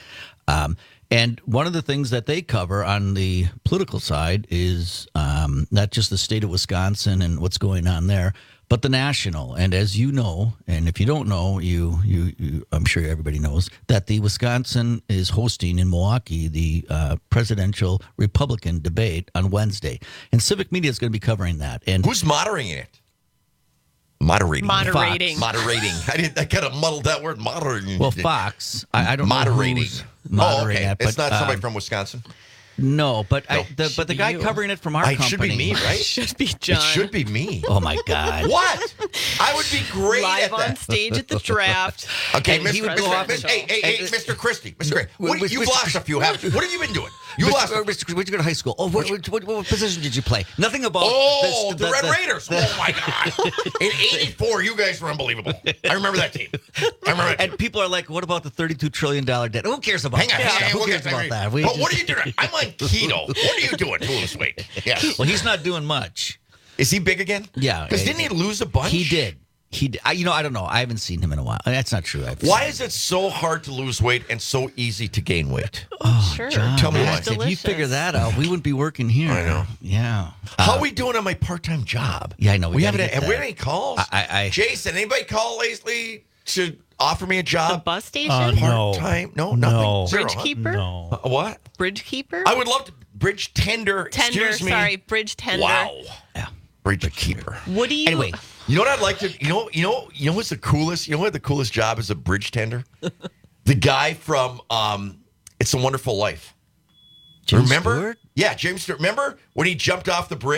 And one of the things that they cover on the political side is not just the state of Wisconsin and what's going on there, but the national. And as you know, and if you don't know, you I'm sure everybody knows that the Wisconsin is hosting in Milwaukee the presidential Republican debate on Wednesday, and Civic Media is going to be covering that. And who's moderating it? Moderating. Moderating. Moderating. I kind of muddled that word. Moderating. Well, Fox. I don't moderating. know who's moderating okay. it, but It's not somebody from Wisconsin. No, but No. the guy covering it from our company. It should be me, right? Should be John. It should be me. Oh my God! What? I would be great Live at on that. stage at the draft. Okay, And he would go off and- Hey, Mr. Christie. Mr. Christie. You've lost a few, haven't you? What have you been doing? You lost. Where'd you go to high school? Oh, what position did you play? Nothing about. Oh, the Red Raiders. Oh, my God. In 84, you guys were unbelievable. I remember that team. And people are like, what about the $32 trillion debt? Who cares about Hang on. that? Who We'll cares get about that? But what are you doing? I'm on keto. What are you doing to lose weight? Yes. Well, he's not doing much. Is he big again? Yeah. Because didn't he lose a bunch? He did. I don't know. I haven't seen him in a while. That's not true. Why is it so hard to lose weight and so easy to gain weight? Oh, Sure. John, Tell me why. if you figure that out, we wouldn't be working here. I know. Yeah. How are we doing on my part-time job? Yeah, I know. We haven't gotta had get that. any calls. I Jason, anybody call lately to offer me a The job? bus station? Part-time? No, nothing. Zero, Bridge huh? keeper? What? Bridge keeper? I would love to. Bridge tender. Tender, Excuse me. sorry. Bridge tender. Wow. Yeah. Bridge keeper. What do you... Anyway, You know what I'd like to? You know what's the coolest? You know what the coolest job is? A bridge tender. The guy from It's a Wonderful Life. James Remember? Stewart? Yeah, James Stewart. Remember when he jumped off the bridge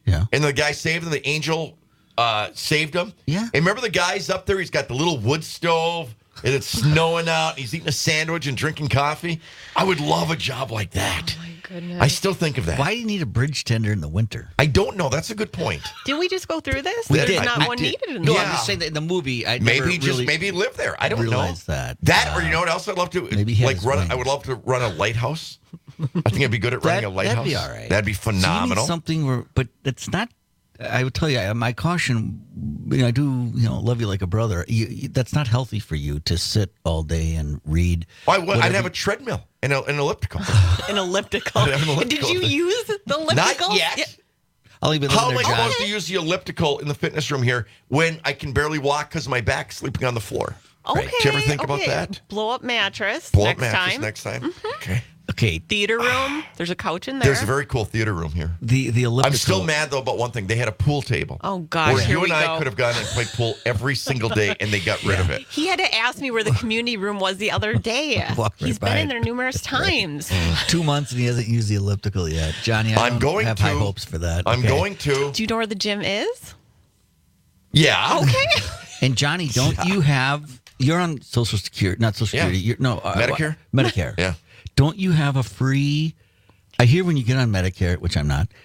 Yeah. And the guy saved him. The angel saved him. Yeah. And remember the guy's up there? He's got the little wood stove, and it's snowing out. And he's eating a sandwich and drinking coffee. I would love a job like that. Oh, my goodness. I still think of that. Why do you need a bridge tender in the winter? I don't know. That's a good point. Did we just go through this? We There's did. not We one did. needed in the No, Yeah. I'm just saying that in the movie, I Maybe never he just really maybe he lived there. I don't know. realized that. Or you know what else I'd love to Maybe he had like his run. wings. I would love to run a lighthouse. I think I'd be good at running a lighthouse. That'd be all right. That'd be So you need phenomenal. something where, but it's not. I would tell you, my caution. I do, love you like a brother. That's not healthy for you to sit all day and read. I'd have a treadmill and an elliptical. An elliptical. I'd have an elliptical. Did you use the elliptical? Not yet. Yeah. I'll even How am I supposed to use the elliptical in the fitness room here when I can barely walk because my back's sleeping on the floor? Okay. Did you ever think about that? Blow up mattress. Blow next up mattress time. next time. Mhm. Okay. Theater room. There's a couch in there. There's a very cool theater room here. The elliptical. I'm still mad though about one thing. They had a pool table. Oh gosh, where here you we and I go. could have gone and played pool every single day, and they got rid of it. He had to ask me where the community room was the other day. Walked right He's by been it. in there numerous times. 2 months and he hasn't used the elliptical yet, Johnny. I I'm don't going have to. high hopes for that. I'm Okay. going to. Do you know where the gym is? Yeah. Okay. And Johnny, don't you have? You're on Social Security, not Social Yeah. Security. You're, Medicare? Medicare. Yeah. Don't you have a free? I hear when you get on Medicare, which I'm not.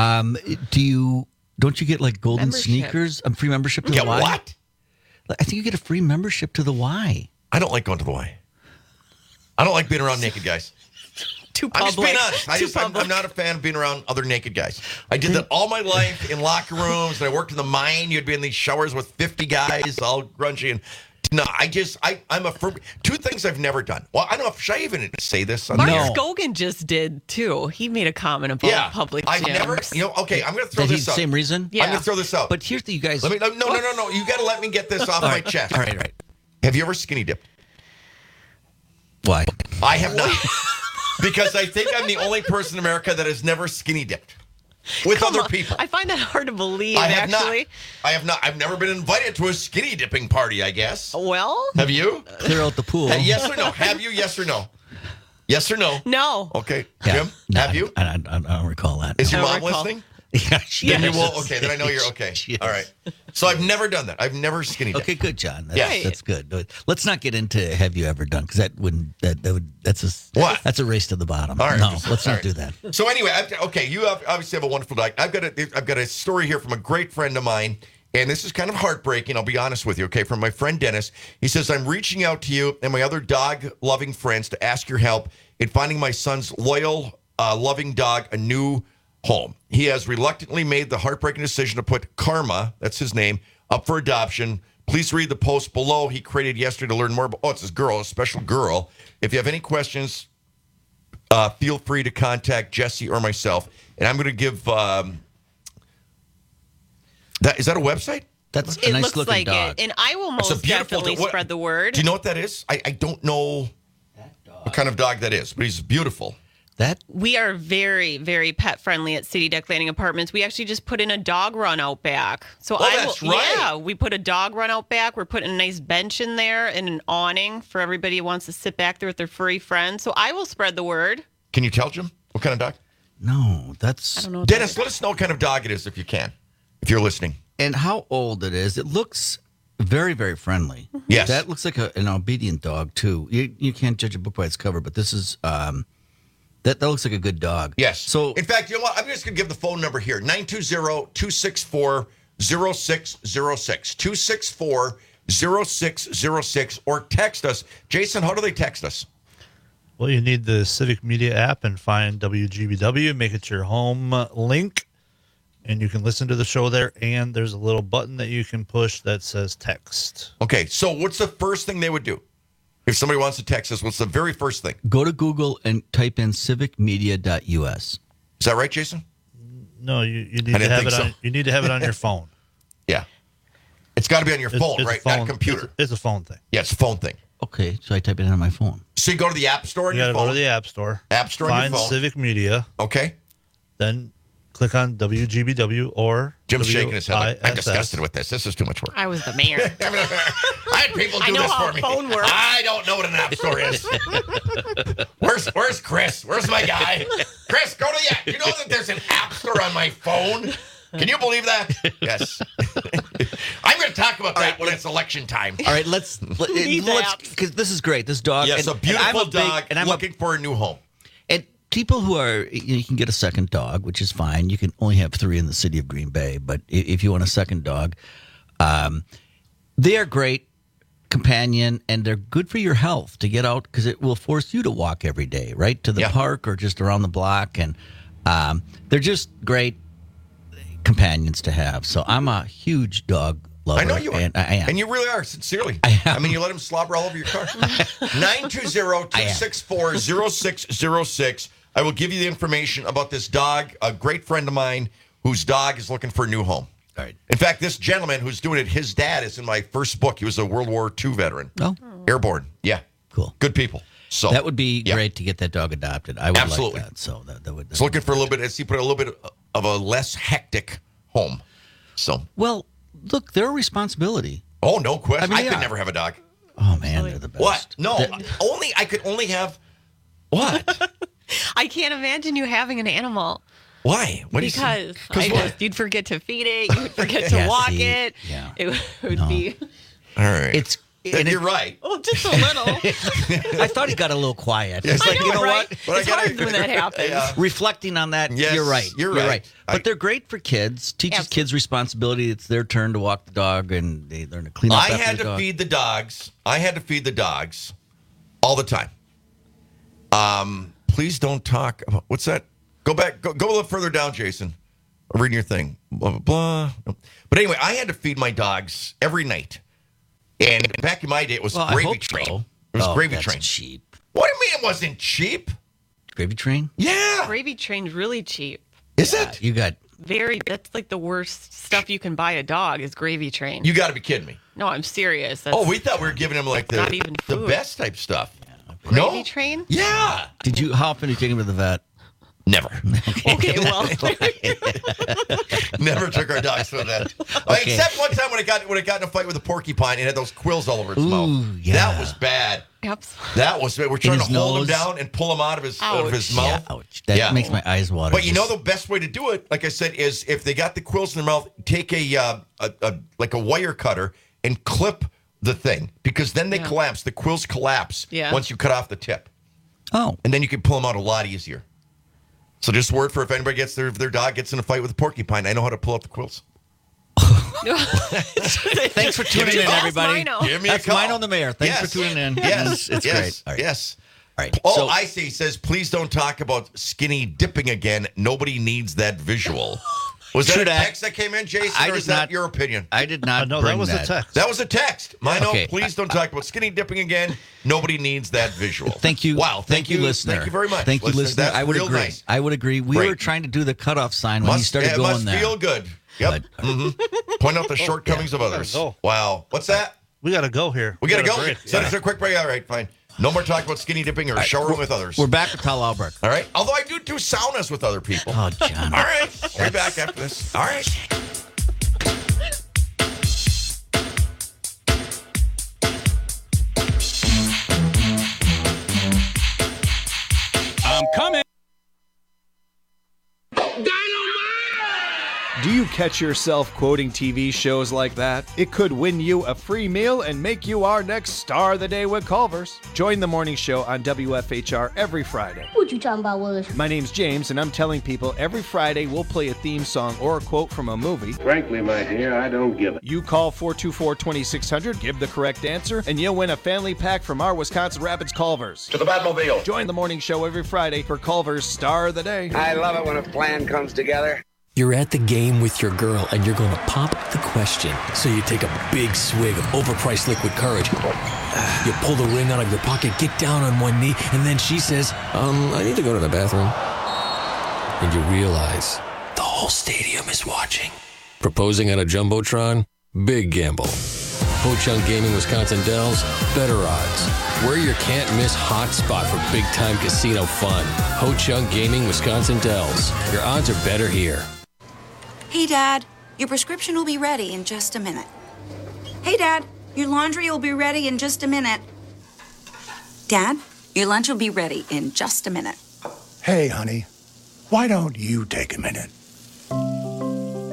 Don't you get like golden Membership. sneakers? A free membership to Yeah, the Y? what? I think you get a free membership to the Y. I don't like going to the Y. I don't like being around naked guys. Too I'm just public. being honest. I'm not a fan of being around other naked guys. I did that all my life in locker rooms, and I worked in the mine. You'd be in these showers with 50 guys, all grungy. And no, I'm a firm. Two things I've never done. Well, I don't know if should I even say this. On Mark the air? Scogan just did too. He made a comment about public I've gyms. never. Okay, I'm going to throw That this out. same reason? I'm going to throw this out. But here's the you guys. No. You got to let me get this off my chest. All right. Have you ever skinny dipped? Why? I have not. Because I think I'm the only person in America that has never skinny dipped with Come other on. people. I find that hard to believe. I have actually. not. I have not. I've never been invited to a skinny dipping party, I guess. Well, Have you? Clear out the pool. Yes or no? Have you? Yes or no? Yes or no? No. Okay. Yeah. Jim, No, have you? I don't recall that. Is your I don't mom recall. listening? Yeah, she Then you is. will. Okay, then I know you're okay. She is. All right. So I've never done that. I've never skinny dipped. Okay, good, John. That's, Yes. that's good. But let's not get into have you ever done because that's a race to the bottom. All right. No, let's All not right. do that. So anyway, you obviously have a wonderful dog. I've got a story here from a great friend of mine, and this is kind of heartbreaking. I'll be honest with you. Okay, from my friend Dennis. He says I'm reaching out to you and my other dog-loving friends to ask your help in finding my son's loyal, loving dog a new home. He has reluctantly made the heartbreaking decision to put Karma, that's his name, up for adoption. Please read the post below he created yesterday to learn more about. Oh, it's his girl, a special girl. If you have any questions, feel free to contact Jesse or myself. And I'm going to give that. Is that a website? That's It looks like it, and I will It's a most beautiful definitely dog. spread the word. Do you know what that is? I don't know what kind of dog that is, but he's beautiful. We are very, very pet friendly at City Deck Landing Apartments. We actually just put in a dog run out back. So that's right. Yeah, we put a dog run out back. We're putting a nice bench in there and an awning for everybody who wants to sit back there with their furry friends. So I will spread the word. Can you tell, Jim? What kind of dog? No, that's. I don't know. What Dennis, let us know what kind of dog it is if you can, if you're listening. And how old it is. It looks very, very friendly. Yes. That looks like an obedient dog, too. You can't judge a book by its cover, but this is. That looks like a good dog. Yes. So, in fact, you know what? I'm just going to give the phone number here 920-264-0606. 264-0606 or text us. Jason, how do they text us? Well, you need the Civic Media app and find WGBW, make it your home link, and you can listen to the show there. And there's a little button that you can push that says text. Okay, so what's the first thing they would do? If somebody wants to text us, what's the very first thing? go to Google and type in civicmedia.us. Is that right, Jason? No, you need to have it on. You need to have it on your phone. Yeah, it's got to be on your phone, It's right? a phone, Not a computer. It's a phone thing. Yeah, it's a phone thing. Okay, so I type it in on my phone. So you go to the App Store on You got your to phone. go to the App Store. App Store on your Find phone. Civic Media. Okay. Then click on WGBW or Jim's shaking his head. Like, I'm WISS. disgusted with this. This is too much work. I was the mayor. I had people do I know this how for a me. phone works. I don't know what an app store is. Where's Chris? Where's my guy? Chris, go to the app. You know that there's an app store on my phone? Can you believe that? Yes. I'm going to talk about that when it's election time. All right, let's because this is great. This dog. Yes, a beautiful dog and I'm looking for a new home. And people who are, you can get a second dog, which is fine. You can only have 3 in the city of Green Bay. But if you want a second dog, they are great companion and they're good for your health to get out because it will force you to walk every day, right? To the park or just around the block. And they're just great companions to have. So I'm a huge dog lover. I know you are. And I am. And you really are, sincerely. I mean, you let him slobber all over your car. 920-264-0606. I will give you the information about this dog, a great friend of mine whose dog is looking for a new home. All right. In fact, this gentleman who's doing it, his dad is in my first book. He was a World War II veteran. Oh. Airborne. Yeah. Cool. Good people. So that would be great to get that dog adopted. I would absolutely like that. So that would. He's looking for a little bit, as he put it, a little bit of a less hectic home. So. Well, look, they're a responsibility. Oh, no question. I mean, I could never have a dog. Oh, man, they're the best. What? No, I could only have what? I can't imagine you having an animal. Why? Because you'd forget to feed it, you'd forget to walk it. Yeah. It would be. All right. You're right. Oh, just a little. I thought he got a little quiet. Yes, It's like, I know, you know right? what? But it's hard when that happens. Reflecting on that, Yes, you're right. you're right. But they're great for kids. Teaches kids responsibility. It's their turn to walk the dog, and they learn to clean up I after had the to dog. feed the dogs. I had to feed the dogs all the time. Please don't talk about what's that? Go back. Go a little further down, Jason. I'm reading your thing. Blah blah blah. But anyway, I had to feed my dogs every night. And back in my day, it was Gravy Train. So. It was Gravy that's Train. Cheap. What do you mean it wasn't cheap? Gravy Train? Yeah. Gravy Train's really cheap. Is it? You got. That's like the worst stuff you can buy a dog is Gravy Train. You got to be kidding me. No, I'm serious. We thought we were giving him like not even the food. best type stuff. Gravy Train? Yeah. How often did you take him to the vet? Never. Okay, well. Never took our dogs to that. Okay. Except one time when it got in a fight with a porcupine and had those quills all over its mouth. Yeah. That was bad. Absolutely. That was bad. We're trying to his hold him nose? down and pull him out of his mouth. Ouch. That makes my eyes water. But you know the best way to do it, like I said, is if they got the quills in their mouth, take a wire cutter and clip the thing because then they collapse. The quills collapse once you cut off the tip. Oh. And then you can pull them out a lot easier. So just word for if anybody gets their dog gets in a fight with a porcupine, I know how to pull up the quills. Thanks for tuning in, everybody. Give me That's a call. Mino the Mayor. Thanks for tuning in. Yes, It's great. All right. Yes. All right. Oh, I see. He says, please don't talk about skinny dipping again. Nobody needs that visual. Was that True a that. text that came in, Jason, I or did is that not- your opinion? I did not. No, bring that was a text. That was a text. Mino, Okay. please don't talk about skinny dipping again. Nobody needs that visual. Thank you. Wow. Thank you, listener. Thank you very much. Thank you, listener. That's I would real agree. nice. I would agree. We Great. were trying to do the cutoff sign when you started it going must there. feel good. Yep. Point out the shortcomings of others. Go. Wow. What's that? We got to go here. We got to got a go. break. Send us a quick break. All right, fine. No more talk about skinny dipping or showering with others. We're back with Tal Albrecht. All right. Although I do saunas with other people. Oh, John. All right. We'll be back after this. All right. I'm coming. Do you catch yourself quoting TV shows like that? It could win you a free meal and make you our next star of the day with Culver's. Join the morning show on WFHR every Friday. What you talking about, Willis? My name's James, and I'm telling people every Friday we'll play a theme song or a quote from a movie. Frankly, my dear, I don't give it. You call 424-2600, give the correct answer, and you'll win a family pack from our Wisconsin Rapids Culver's. To the Batmobile. Join the morning show every Friday for Culver's Star of the Day. I love it when a plan comes together. You're at the game with your girl and you're going to pop the question. So you take a big swig of overpriced liquid courage. You pull the ring out of your pocket, get down on one knee, and then she says, I need to go to the bathroom. And you realize the whole stadium is watching. Proposing on a Jumbotron? Big gamble. Ho-Chunk Gaming Wisconsin Dells, better odds. We're your can't-miss hot spot for big-time casino fun. Ho-Chunk Gaming Wisconsin Dells. Your odds are better here. Hey, Dad, your prescription will be ready in just a minute. Hey, Dad, your laundry will be ready in just a minute. Dad, your lunch will be ready in just a minute. Hey, honey, why don't you take a minute?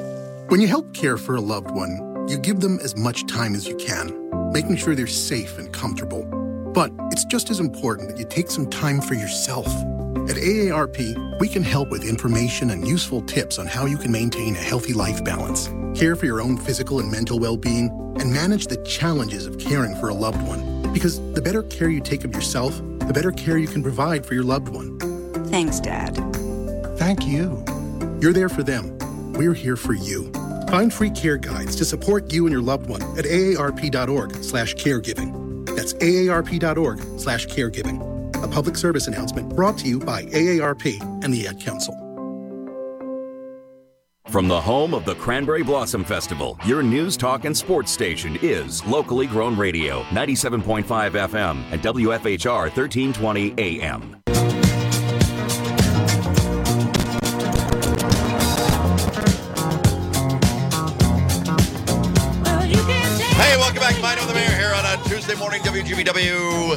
When you help care for a loved one, you give them as much time as you can, making sure they're safe and comfortable. But it's just as important that you take some time for yourself. At AARP, we can help with information and useful tips on how you can maintain a healthy life balance, care for your own physical and mental well-being, and manage the challenges of caring for a loved one. Because the better care you take of yourself, the better care you can provide for your loved one. Thanks, Dad. Thank you. You're there for them. We're here for you. Find free care guides to support you and your loved one at aarp.org/caregiving. That's aarp.org/caregiving. A public service announcement brought to you by AARP and the Ad Council. From the home of the Cranberry Blossom Festival, your news, talk, and sports station is Locally Grown Radio, 97.5 FM and WFHR 1320 AM. Hey, welcome back. Mine on the Mayor here on a Tuesday morning, WGBW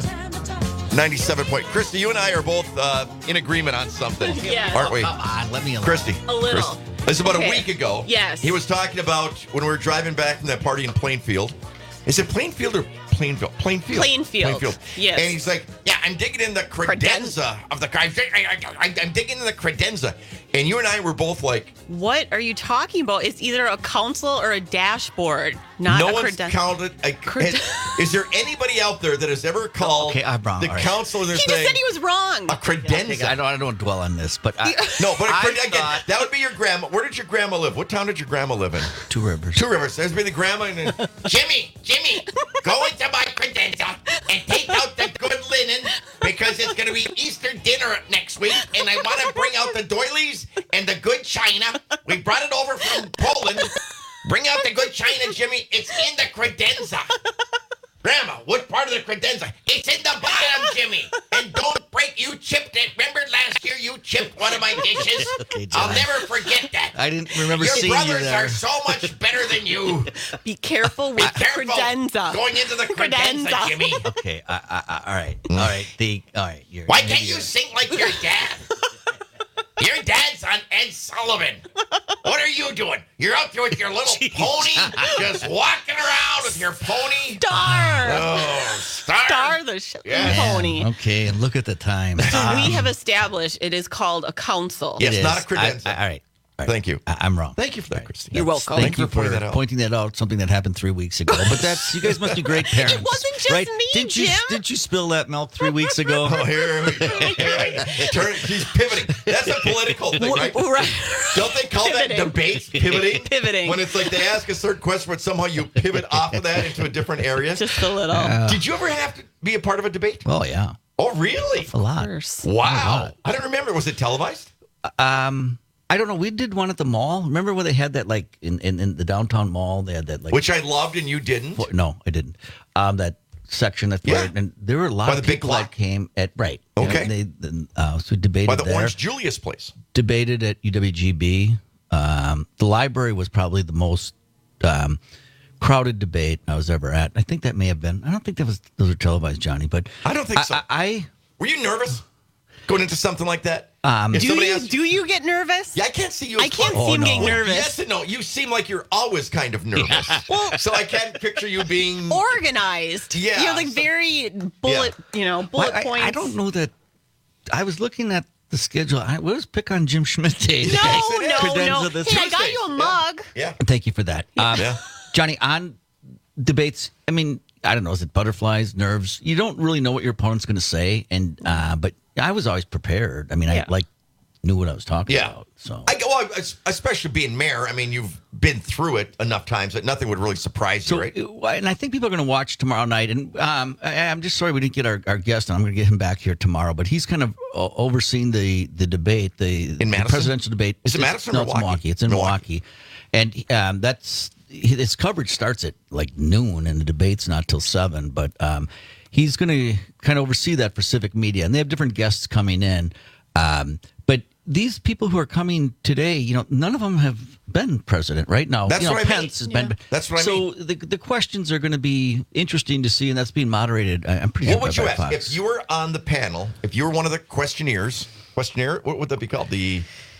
97 point. Christy, you and I are both in agreement on something, aren't we? Come on, let me alone. Christy. A little. Christy. This is about a week ago. Yes. He was talking about when we were driving back from that party in Plainfield. Is it Plainfield or Plainfield? Plainfield. Plainfield. Yes. And he's like, yeah, I'm digging in the credenza of the car. I'm digging in the credenza. And you and I were both like, What are you talking about? It's either a console or a dashboard, not no a one's counted. Is there anybody out there that has ever called I'm wrong. the All right. council of their He just thing said he was wrong. a credenza? I don't dwell on this, but No, but that would be your grandma. Where did your grandma live? What town did your grandma live in? Two Rivers. Two Rivers. There's be the grandma and then, Jimmy, go into my credenza and take out the good linen because it's going to be Easter dinner next week, and I want to bring out the doilies and the good china. We brought it over from Poland. Bring out the good china, Jimmy. It's in the credenza. Grandma, what part of the credenza? It's in the bottom, Jimmy. And don't break. You chipped it. Remember last year you chipped one of my dishes? Okay, John. I'll never forget that. I didn't remember Your seeing you brothers there. are so much better than you. Be careful with credenza. Going into the credenza, Jimmy. Okay, all right. All right. Why can't you sing like your dad? Your dad's on Ed Sullivan. What are you doing? You're out there with your little pony, just walking around with your pony. Star. Oh, Star. Star the pony. Okay, and look at the time. So we have established it is called a council. Yes, not a credenza. All right. Thank you. I'm wrong. Thank you for that, Christine. You're welcome. Thank you for pointing that out. pointing that out. Something that happened 3 weeks ago. But that's you guys must be great parents. It wasn't just right? me, Didn't you? Jim. Didn't you spill that milk 3 weeks ago? Oh, here we go. He's pivoting. That's a political thing, right? Right. Don't they call that Pivoting. debate? Pivoting? Pivoting. When it's like they ask a certain question, but somehow you pivot off of that into a different area? Just a little. Did you ever have to be a part of a debate? Oh yeah. Oh, really? A lot. Wow. I don't remember. Was it televised? I don't know. We did one at the mall. Remember when they had that like in the downtown mall? They had that like Which I loved and you didn't? No, I didn't. That section that and there were a lot By of the big people clock? that came at Okay. So we debated By the there. Orange Julius place. Debated at UWGB. The library was probably the most crowded debate I was ever at. I think that may have been. I don't think those were televised, Johnny. But I don't think so. Were you nervous going into something like that? Do you get nervous? Yeah, I can't see you. I can't see him getting nervous. Yes and no. You seem like you're always kind of nervous. Well, so I can't picture you being organized. Yeah, You're like very bullet points. I don't know that. I was looking at the schedule. What was Pick on Jim Schmidt Day? No. Credenza this Hey, I got you a mug. Yeah. Thank you for that. Yeah. Johnny, on debates, I mean, I don't know, is it butterflies, nerves? You don't really know what your opponent's going to say, and but I was always prepared. I mean, I knew what I was talking about. So especially being mayor, I mean, you've been through it enough times that nothing would really surprise you, right? And I think people are going to watch tomorrow night. And I'm just sorry we didn't get our guest, and I'm going to get him back here tomorrow. But he's kind of overseeing the debate, in Madison? presidential debate. Is it Madison or No, it's Milwaukee. It's in Milwaukee. And his coverage starts at like noon, and the debate's not till 7. But he's going to kind of oversee that for Civic Media, and they have different guests coming in. But these people who are coming today, none of them have been president right now. That's what I Pence has been. That's what I mean. So the questions are going to be interesting to see, and that's being moderated. I'm pretty sure. What would you by ask if you were on the panel? If you were one of the questionnaires? What would that be called?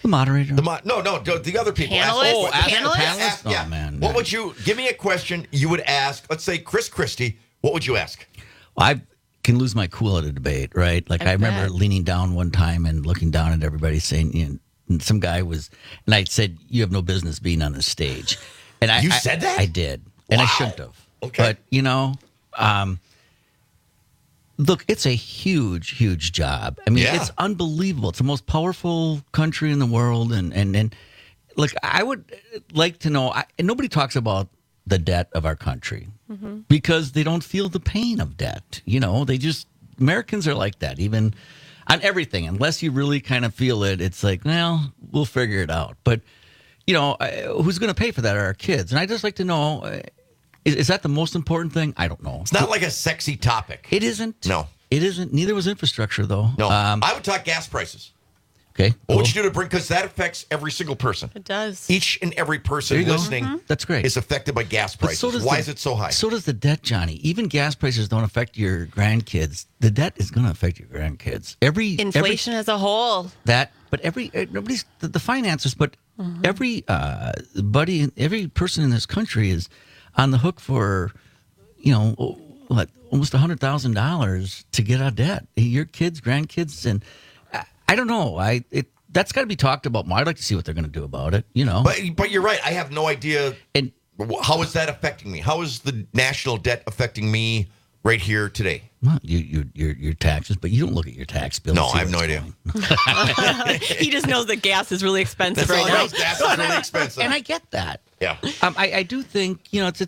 The moderator. The other people. Panelists? Panelists? Yeah. Oh, man. What would you, give me a question you would ask, let's say Chris Christie, what would you ask? I can lose my cool at a debate, right? Like I remember leaning down one time and looking down at everybody saying, and some guy was, and I said, "You have no business being on the stage." And You said that? I did, and I shouldn't have. Okay, but look, it's a huge job. I mean, it's unbelievable. It's the most powerful country in the world, and look, I would like to know. And nobody talks about the debt of our country because they don't feel the pain of debt. Americans are like that, even on everything. Unless you really kind of feel it, it's like, well, we'll figure it out. But, who's going to pay for that are our kids. And I just like to know, is that the most important thing? I don't know. It's not like a sexy topic. It isn't. No. It isn't. Neither was infrastructure, though. No. I would talk gas prices. Okay. What would you do to bring, because that affects every single person. It does. Each and every person listening That's great. is affected by gas prices. Why is it so high? So does the debt, Johnny. Even gas prices don't affect your grandkids. The debt is going to affect your grandkids. Inflation as a whole. But nobody's the finances, but every person in this country is on the hook for, almost $100,000 to get out of debt. Your kids, grandkids, and I don't know. That's got to be talked about more. I'd like to see what they're going to do about it. But you're right. I have no idea. And how is that affecting me? How is the national debt affecting me right here today? Well, your taxes, but you don't look at your tax bill. No, I have no idea. He just knows that gas is really expensive right now. Gas is really expensive, and I get that. Yeah. I do think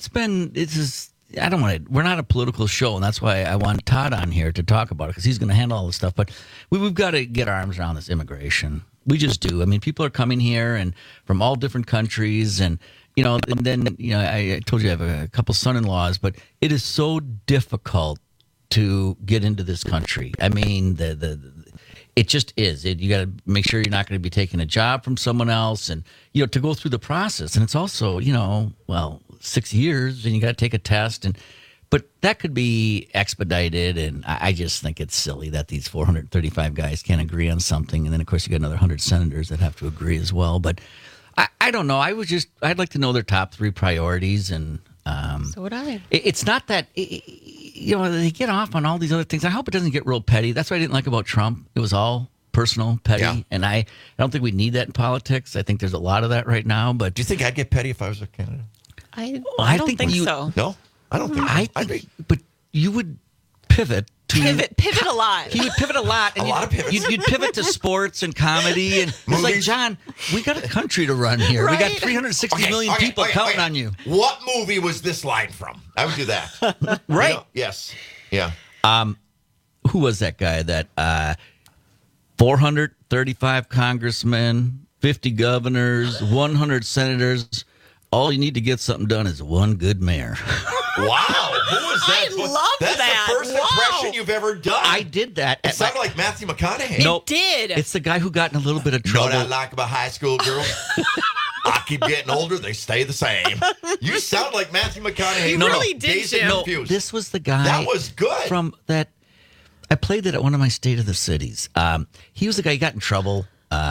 I don't want to. We're not a political show, and that's why I want Todd on here to talk about it, because he's going to handle all this stuff. But we've got to get our arms around this immigration. We just do. I mean, people are coming here and from all different countries, and I told you I have a couple son-in-laws, but it is so difficult to get into this country. I mean, it just is. You got to make sure you're not going to be taking a job from someone else, and to go through the process. And it's also 6 years, and you got to take a test, but that could be expedited. And I just think it's silly that these 435 guys can't agree on something, and then of course you got another 100 senators that have to agree as well. But I don't know. I'd like to know their top 3 priorities, and so would I. It's not that they get off on all these other things. I hope it doesn't get real petty. That's what I didn't like about Trump. It was all personal, petty, and I don't think we need that in politics. I think there's a lot of that right now. But do you think I'd get petty if I was a candidate? I don't think so. No, I don't think. But you would pivot. Pivot a lot. He would pivot a lot. And you'd pivot to sports and comedy. And it's like, John, we got a country to run here. Right? We got 360 million people counting on you. What movie was this line from? I would do that. Right. Yes. Yeah. Who was that guy that 435 congressmen, 50 governors, 100 senators. All you need to get something done is one good mayor. Wow. Who was that? I love That's that. the first impression you've ever done. I did that. It sounded like Matthew McConaughey. Nope. It did. It's the guy who got in a little bit of trouble. You know what I like about high school girls? I keep getting older, they stay the same. You sound like Matthew McConaughey. You really did, Dazed and Jim. Confused. This was the guy. That was good. From that, I played it at one of my State of the Cities. He was the guy who got in trouble.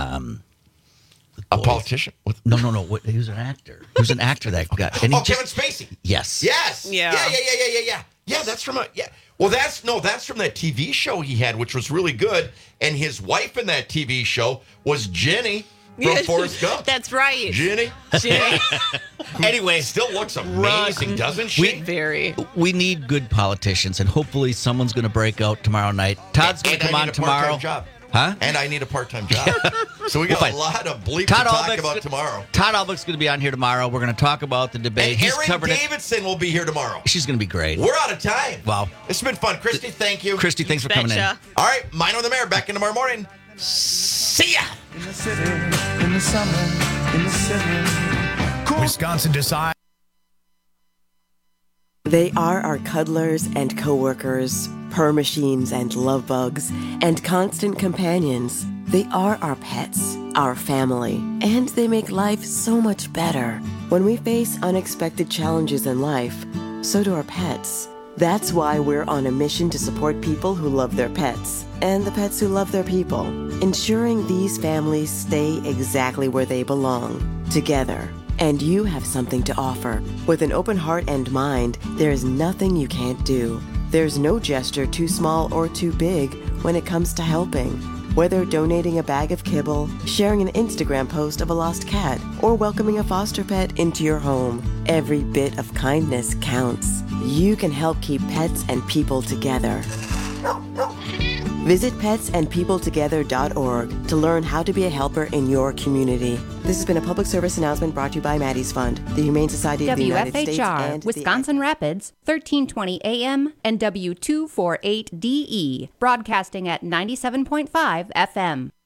A politician? No. He was an actor. He was an actor that got. And Kevin Spacey. Yes. Yes. Yeah. Yeah. Yeah, that's from Well, that's from that TV show he had, which was really good. And his wife in that TV show was Jenny from Forrest Gump. That's right. Jenny. Anyway, still looks amazing, doesn't she? We need good politicians, and hopefully someone's going to break out tomorrow night. Todd's going to come on tomorrow. Job. Huh? And I need a part-time job. So we got a lot of bleep to talk about tomorrow. Todd Albeck's going to be on here tomorrow. We're going to talk about the debate. And Erin Davidson will be here tomorrow. She's going to be great. We're out of time. Wow. This has been fun. Christy, thank you. Christy, thanks for coming in. All right, Minor the Mayor back in tomorrow morning. See ya. In the city, in the summer, in the city. Cool. Wisconsin decides. They are our cuddlers and coworkers, purr machines and love bugs, and constant companions. They are our pets, our family, and they make life so much better. When we face unexpected challenges in life, so do our pets. That's why we're on a mission to support people who love their pets and the pets who love their people, ensuring these families stay exactly where they belong, together. And you have something to offer. With an open heart and mind, there is nothing you can't do. There's no gesture too small or too big when it comes to helping. Whether donating a bag of kibble, sharing an Instagram post of a lost cat, or welcoming a foster pet into your home, every bit of kindness counts. You can help keep pets and people together. Visit petsandpeopletogether.org to learn how to be a helper in your community. This has been a public service announcement brought to you by Maddie's Fund, the Humane Society of the United States, and Wisconsin Rapids, 1320 AM and W248DE, broadcasting at 97.5 FM.